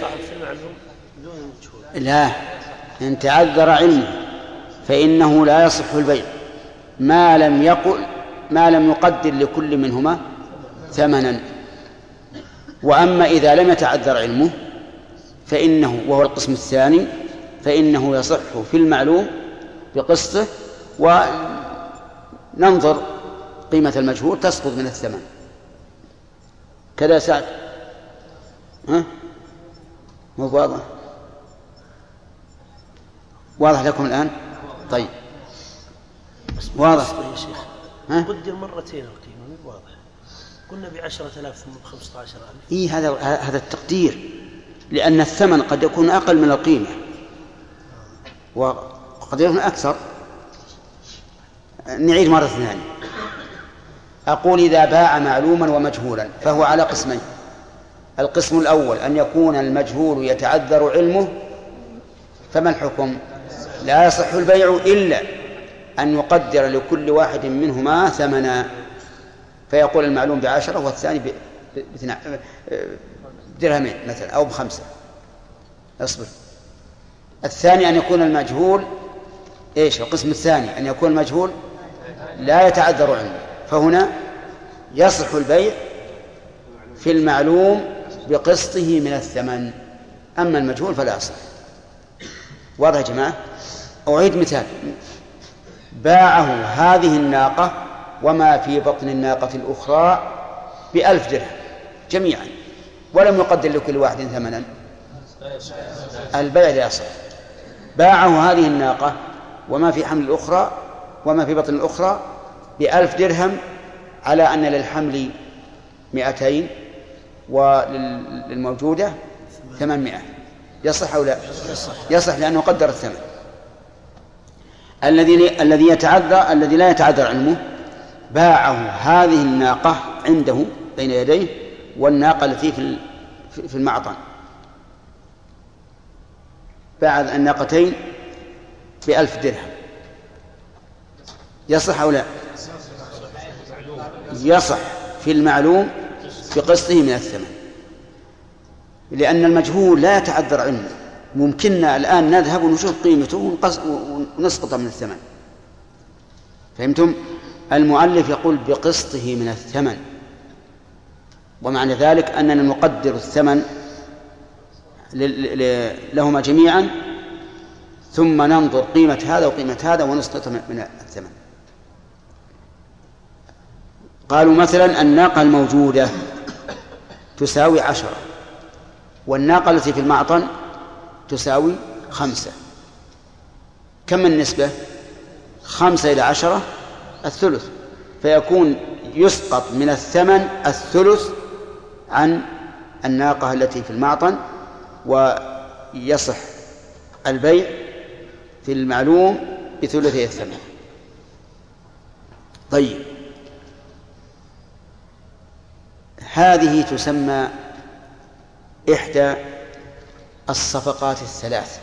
S2: لا، إن تعذر علمه فإنه لا يصح البيع ما لم يقل ما لم يقدر لكل منهما ثمنا. وأما إذا لم يتعذر علمه فإنه، وهو القسم الثاني، فإنه يصح في المعلوم بقسطه، وننظر قيمة المجهول تسقط من الثمن. كذا سعد؟ ها؟ مو واضح؟ واضح لكم الآن؟ طيب واضح
S15: يا شيخ.
S2: ها؟
S15: قدر مرتين القيمة مو واضح. قلنا بعشرة آلاف ثم بخمسة عشر ألف.
S2: إيه هذا هذا التقدير، لأن الثمن قد يكون أقل من القيمة وقد يكون أكثر. نعيد مرة ثانية. أقول إذا باع معلوما ومجهولا فهو على قسمين: القسم الأول أن يكون المجهول يتعذر علمه، فما الحكم؟ لا يصح البيع إلا أن يقدر لكل واحد منهما ثمنا، فيقول المعلوم بعشرة والثاني بدرهمين مثلا أو بخمسة. اصبر. الثاني أن يكون المجهول إيش؟ القسم الثاني أن يكون المجهول لا يتعذر علمه، فهنا يصح البيع في المعلوم بقسطه من الثمن، أما المجهول فلا يصح. واضح يا جماعة؟ أعيد مثال: باعه هذه الناقة وما في بطن الناقة الأخرى بألف درهم جميعا، ولم يقدر لكل واحد ثمنا، البيع لا يصح. باعه هذه الناقة وما في حمل الأخرى وما في بطن الأخرى بألف درهم، على أن للحمل مئتين وللموجودة ثمانمائة. يصح أو لا؟ يصح، لأنه قدر الثمن. الذي الذي يتعذر الذي لا يتعذر علمه باعه هذه الناقة عنده بين يديه والناقة التي في في المعطن، باع الناقتين بألف درهم. يصح أو لا؟ يصح في المعلوم بقسطه من الثمن، لأن المجهول لا يتعذر علمه. ممكننا الآن نذهب ونشوف قيمته ونسقط من الثمن. فهمتم؟ المؤلف يقول بقسطه من الثمن، ومعنى ذلك أننا نقدر الثمن لهما جميعا، ثم ننظر قيمة هذا وقيمة هذا ونسقط من الثمن. قالوا مثلا الناقة الموجودة تساوي عشرة، والناقة التي في المعطن تساوي خمسة. كم النسبة؟ خمسة إلى عشرة الثلث، فيكون يسقط من الثمن الثلث عن الناقة التي في المعطن، ويصح البيع في المعلوم بثلثي الثمن. طيب، هذه تسمى إحدى الصفقات الثلاث،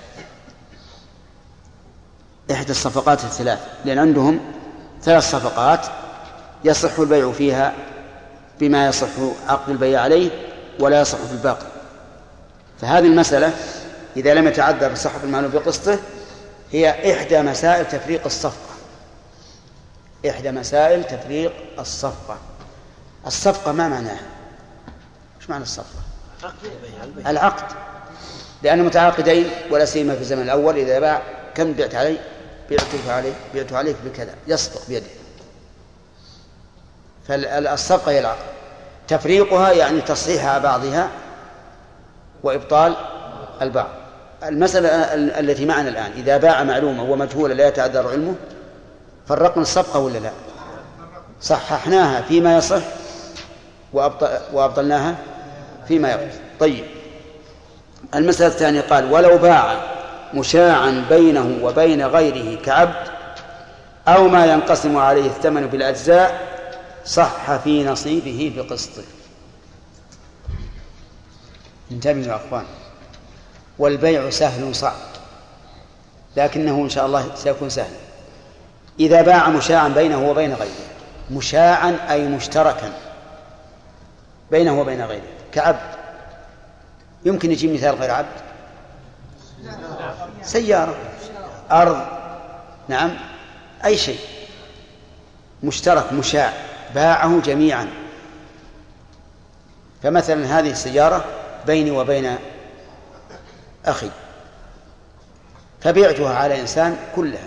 S2: إحدى الصفقات الثلاث، لأن عندهم ثلاث صفقات يصح البيع فيها بما يصح عقد البيع عليه ولا يصح في الباقي. فهذه المسألة إذا لم يتعذر صحة المعلوم بقسطه هي إحدى مسائل تفريق الصفقة. إحدى مسائل تفريق الصفقة. الصفقة ما معناها؟ إيش معنى الصفقة؟ العقد، لأن متعاقدين، ولا سيما في الزمن الأول إذا باع كم بعت علي؟ بعته عليه بعته عليك بكذا، يصدق بيده. فالصفقة هي العقد. تفريقها يعني تصحيح بعضها وإبطال البعض. المسألة التي معنا الآن إذا باع معلومة ومجهولة لا يتعذر علمه، فرقنا الصفقة ولا لا؟ صححناها فيما يصح وأبطلناها فيما يبطل. طيب، المسألة الثانية قال ولو باع مشاعا بينه وبين غيره كعبد أو ما ينقسم عليه الثمن بالأجزاء صح في نصيبه بقسطه. انتبهوا يا أخوان، والبيع سهل صعب، لكنه إن شاء الله سيكون سهلا. إذا باع مشاعا بينه وبين غيره، مشاعا أي مشتركا بينه وبين غيره، كعبد. يمكن يجيب مثال غير عبد؟ سيارة، أرض، نعم، أي شيء مشترك مشاع، باعه جميعا. فمثلا هذه السيارة بيني وبين أخي، فبعتها على إنسان كلها،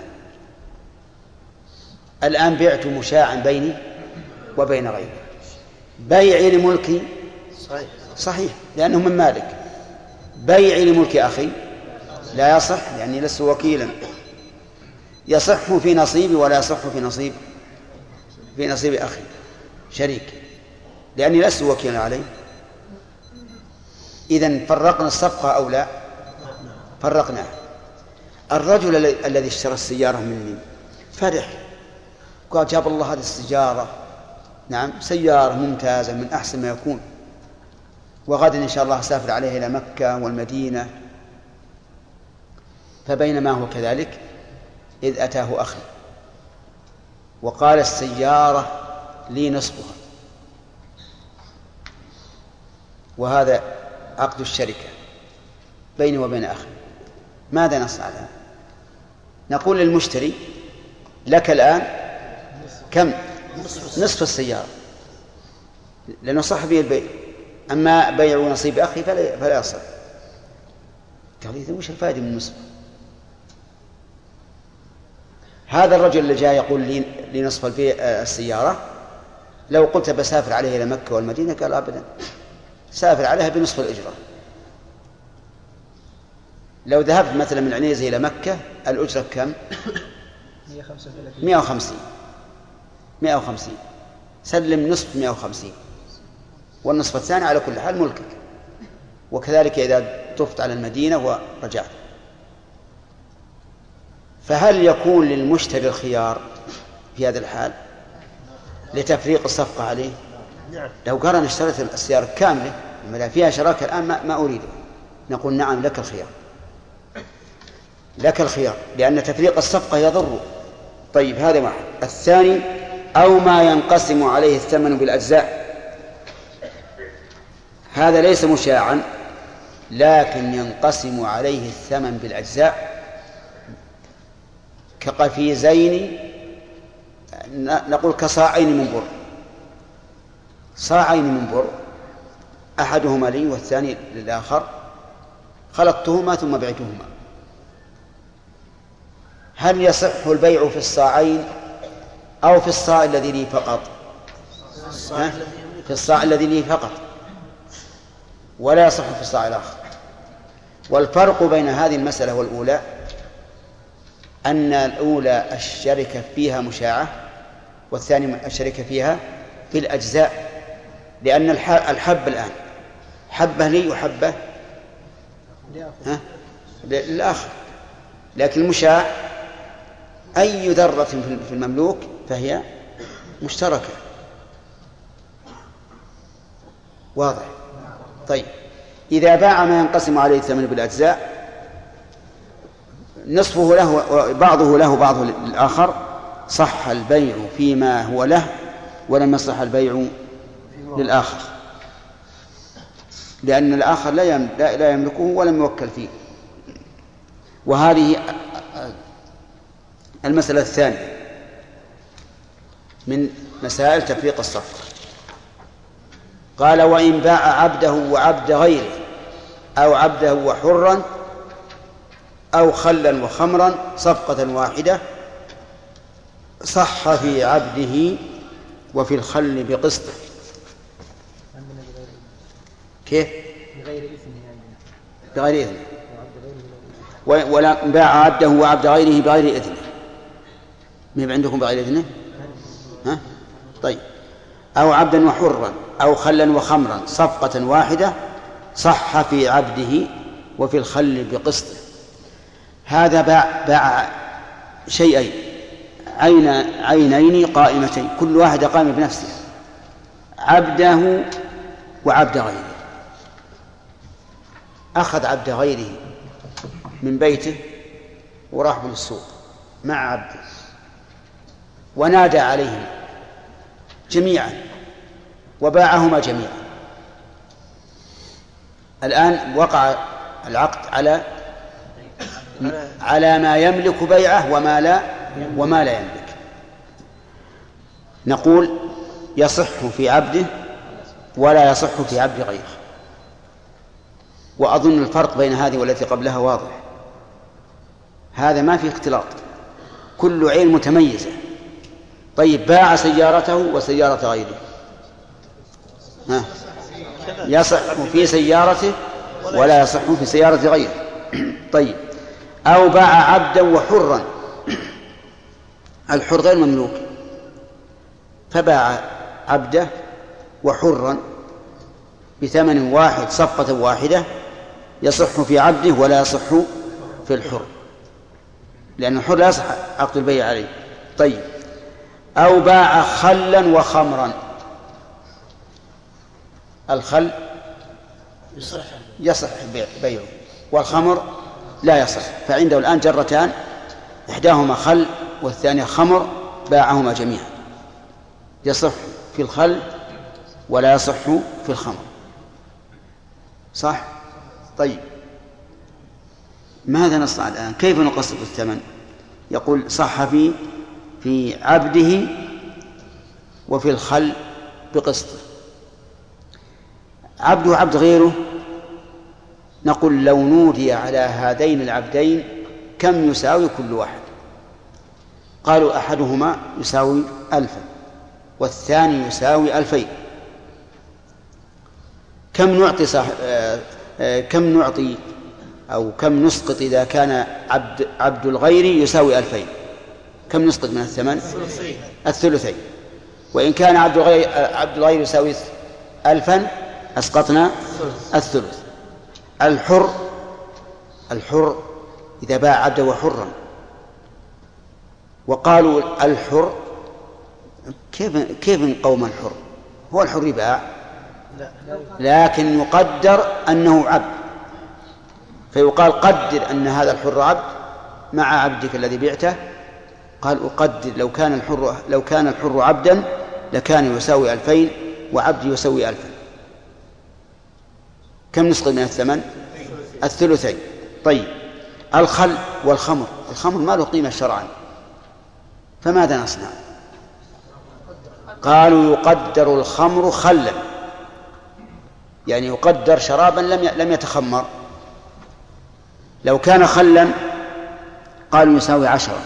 S2: الآن بعت مشاعا بيني وبين غيره. بيعي لملكي صحيح, صحيح لأنه من مالك. بيعي لملك أخي لا يصح لأني لست وكيلا. يصح في نصيبي ولا يصح في نصيب في نصيب أخي شريك، لأني لست وكيلا عليه. إذن فرقنا الصفقة أو لا؟ فرقناها. الرجل الذي اشترى السيارة مني فرح، قال جاب الله هذه السيارة، نعم سيارة ممتازة من أحسن ما يكون، وغدا إن شاء الله أسافر عليها إلى مكة والمدينة. فبينما هو كذلك إذ أتاه أخي وقال السيارة لي نصفها، وهذا عقد الشركة بيني وبين أخي. ماذا نصنع الآن؟ نقول للمشتري لك الآن كم؟ نصف السيارة، لأنه صح به البيع. أما بيع نصيب أخي فلا, فلا يصح. قال إذا وش الفائدة من النصف؟ هذا الرجل اللي جاء يقول لي لنصف السيارة، لو قلت بسافر عليه إلى مكة والمدينة قال أبدا، سافر عليها بنصف الأجرة. لو ذهبت مثلا من عنيزة إلى مكة الأجرة كم؟ مئة وخمسين. مئة وخمسين سلم نصف مئة وخمسين، والنصف الثاني على كل حال ملكك. وكذلك إذا طفت على المدينة ورجعت. فهل يكون للمشتري الخيار في هذا الحال لتفريق الصفقة عليه؟ لو قال أنا اشتريت السيارة كاملة ما فيها شراكة الآن ما, ما أريده، نقول نعم لك الخيار، لك الخيار، لأن تفريق الصفقة يضر. طيب هذا واحد. الثاني أو ما ينقسم عليه الثمن بالأجزاء، هذا ليس مشاعا لكن ينقسم عليه الثمن بالأجزاء، كقفيزين، نقول كصاعين من بر، صاعين من بر أحدهما لي والثاني للآخر، خلطتهما ثم بعتهما. هل يصح البيع في الصاعين أو في الصاع الذي لي فقط؟ في الصاع الذي لي فقط، ولا يصح في الصاع الآخر. والفرق بين هذه المسألة والأولى أن الأولى الشركة فيها مشاعة والثاني الشركة فيها في الأجزاء، لأن الحب الآن حبة لي وحبة للآخر، لكن المشاع أي ذرة في المملوك فهي مشتركة. واضح؟ طيب إذا باع ما ينقسم عليه الثمن بالأجزاء، نصفه له وبعضه له بعضه للآخر، صح البيع فيما هو له ولم يصح البيع للآخر، لأن الآخر لا يملكه ولم يوكل فيه. وهذه المسألة الثانية من مسائل تفريق الصفقة. قال وإن باع عبده وعبد غيره أو عبده وحرا أو خلا وخمرا صفقة واحدة صح في عبده وفي الخل بقسطه. كيف؟
S13: بغير إثم يعني.
S2: بغير إثم. ولا باع عبده وعبد غيره بغير إثم. ما عندكم بغير إثم؟ ها؟ طيب. أو عبدا وحرا أو خلا وخمرا صفقة واحدة صح في عبده وفي الخل بقسطه. هذا باع باع شيئين عين عينين قائمتين، كل واحدة قائمة بنفسها، عبده وعبد غيره. أخذ عبد غيره من بيته وراح للسوق مع عبده ونادى عليهم جميعا وباعهما جميعا. الآن وقع العقد على على ما يملك بيعه وما لا وما لا يملك. نقول يصح في عبده ولا يصح في عبد غيره. وأظن الفرق بين هذه والتي قبلها واضح. هذا ما في اختلاط، كل عين متميزة. طيب باع سيارته وسيارة غيره، ها يصح في سيارته ولا يصح في سيارة غيره. طيب أو باع عبدا وحرا، الحر غير مملوك، فباع عبده وحرا بثمن واحد صفقة واحدة، يصح في عبده ولا يصح في الحر، لأن الحر لا يصح عقد البيع عليه. طيب أو باع خلا وخمرا، الخل يصح بيعه والخمر لا يصح، فعنده الآن جرتان، إحداهما خل والثانية خمر، باعهما جميعا، يصح في الخل ولا يصح في الخمر، صح؟ طيب ماذا نصنع الآن؟ كيف نقسط الثمن؟ يقول صح في في عبده وفي الخل بقسط. عبده عبد غيره، نقول لو نودي على هذين العبدين كم يساوي كل واحد؟ قالوا أحدهما يساوي ألفا والثاني يساوي ألفين. كم نعطي صح... آه... آه... كم نعطي أو كم نسقط إذا كان عبد عبد الغير يساوي ألفين؟ كم نسقط من الثمن؟ الثلثين. وإن كان عبد الغير عبد الغير يساوي ألفا أسقطنا الثلث. الحر الحر إذا باع عبده حرا، وقالوا الحر كيف كيف نقوم الحر؟ هو الحر يباع لكن يقدر أنه عبد، فيقال قدر أن هذا الحر عبد مع عبدك الذي بعته. قال أقدر لو كان الحر لو كان الحر عبدا لكان يساوي ألفين وعبد يساوي ألفا. كم نسقط من الثمن؟ الثلثين. طيب الخل والخمر، الخمر ما له قيمة شرعا، فماذا نصنع؟ قالوا يقدر الخمر خلا، يعني يقدر شرابا لم لم يتخمر. لو كان خلا قالوا يساوي عشرة،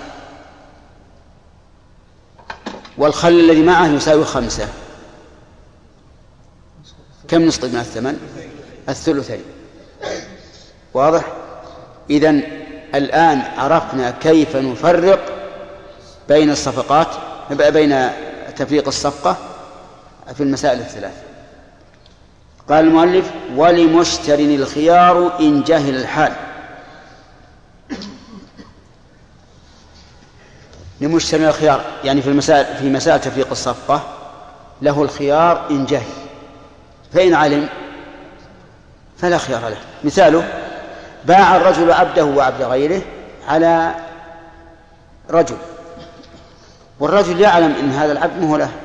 S2: والخل الذي معه يساوي خمسة. كم نسقط من الثمن؟ الثلثين. واضح؟ إذن الآن عرفنا كيف نفرق بين الصفقات، بين تفريق الصفقة في المسائل الثلاث. قال المؤلف ولمشتر الخيار إن جهل الحال. لمشتري الخيار يعني في المسائل في مسائل تفريق الصفقة له الخيار إن جهل، فإن علم فلا خيار له. مثاله باع الرجل عبده وعبد غيره على رجل، والرجل يعلم إن هذا العبد مو له،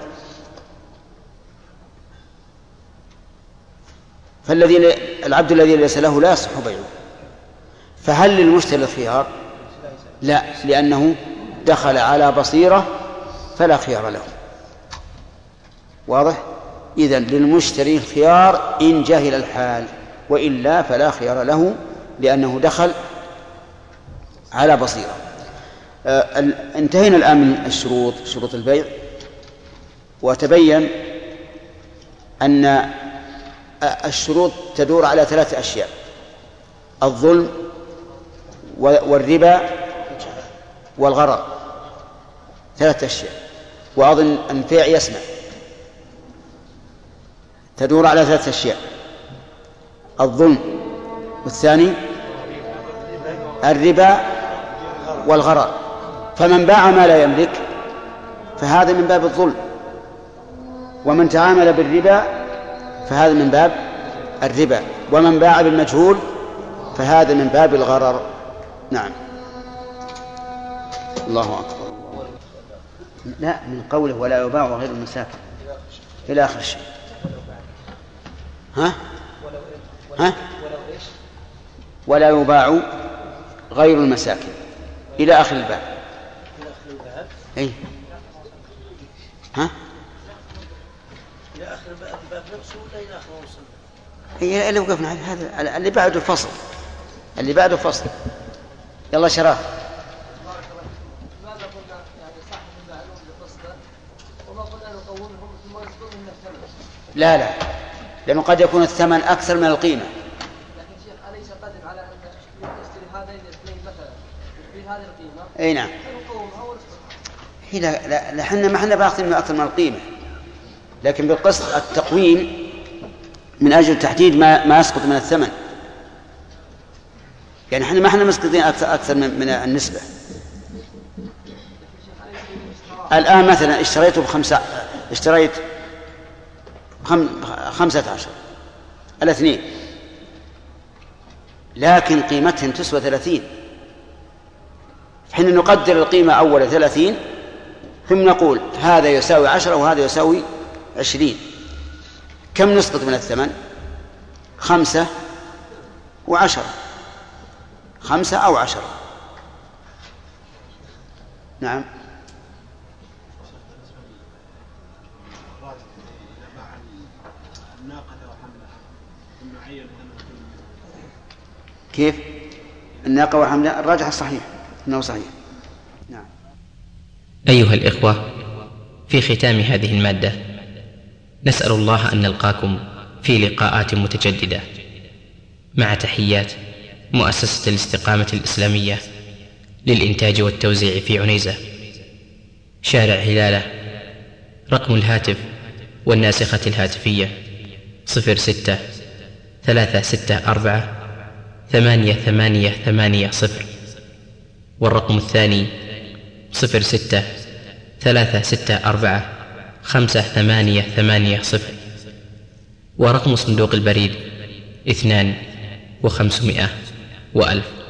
S2: فالذي العبد الذي ليس له لا يصح بيعه. فهل للمشتري الخيار؟ لا، لأنه دخل على بصيرة فلا خيار له. واضح؟ إذن للمشتري الخيار إن جهل الحال، وإلا فلا خيار له لأنه دخل على بصيرة. آه انتهينا الآن من الشروط، شروط البيع، وتبين أن الشروط تدور على ثلاث أشياء: الظلم والربا والغرر، ثلاث أشياء. وأظن البيع يسمع تدور على ثلاث أشياء: الظلم، والثاني الربا والغرر. فمن باع ما لا يملك فهذا من باب الظلم، ومن تعامل بالربا فهذا من باب الربا، ومن باع بالمجهول فهذا من باب الغرر. نعم. الله أكبر. لا، من قوله ولا يباع غير المساكن إلى آخر الشيء. ها؟ ها؟ ولا يباع غير المساكن إلى آخر الباب. أي. ها؟
S15: إلى آخر الباب نفسه ولا إلى آخر وصل؟
S2: هي اللي وقفنا هذا اللي بعده الفصل، اللي بعده فصل. يلا شراه. لا لا، لأنه قد يكون الثمن أكثر من القيمة.
S4: لكن شيخ أليس قادر على أن يشتري هذين الاثنين مثلا بهذه القيمة؟
S2: أي نعم. هي لا لا لا، حنا ما حنا باخذين أكثر من القيمة، لكن بالقسط التقويم من أجل تحديد ما ما يسقط من الثمن. يعني حنا ما حنا مسقطين أكثر أكثر من, من النسبة. الآن مثلا اشتريته بخمسة، اشتريت خمسة عشر الاثنين، لكن قيمتهم تسوى ثلاثين، حين نقدر القيمة أول ثلاثين ثم نقول هذا يساوي عشرة وهذا يساوي عشرين، كم نسقط من الثمن؟ خمسة وعشرة، خمسة أو عشرة. نعم. كيف؟ الناقة وحملها الراجح الصحيح أنه صحيح. نعم.
S1: أيها الإخوة، في ختام هذه المادة نسأل الله أن نلقاكم في لقاءات متجددة، مع تحيات مؤسسة الاستقامة الإسلامية للإنتاج والتوزيع في عنيزة، شارع هلالة. رقم الهاتف والناسخة الهاتفية صفر ستة ثلاثة ستة أربعة ثمانية ثمانية ثمانية صفر، والرقم الثاني صفر ستة ثلاثة ستة أربعة خمسة ثمانية ثمانية صفر، ورقم صندوق البريد اثنان وخمسمائة وألف.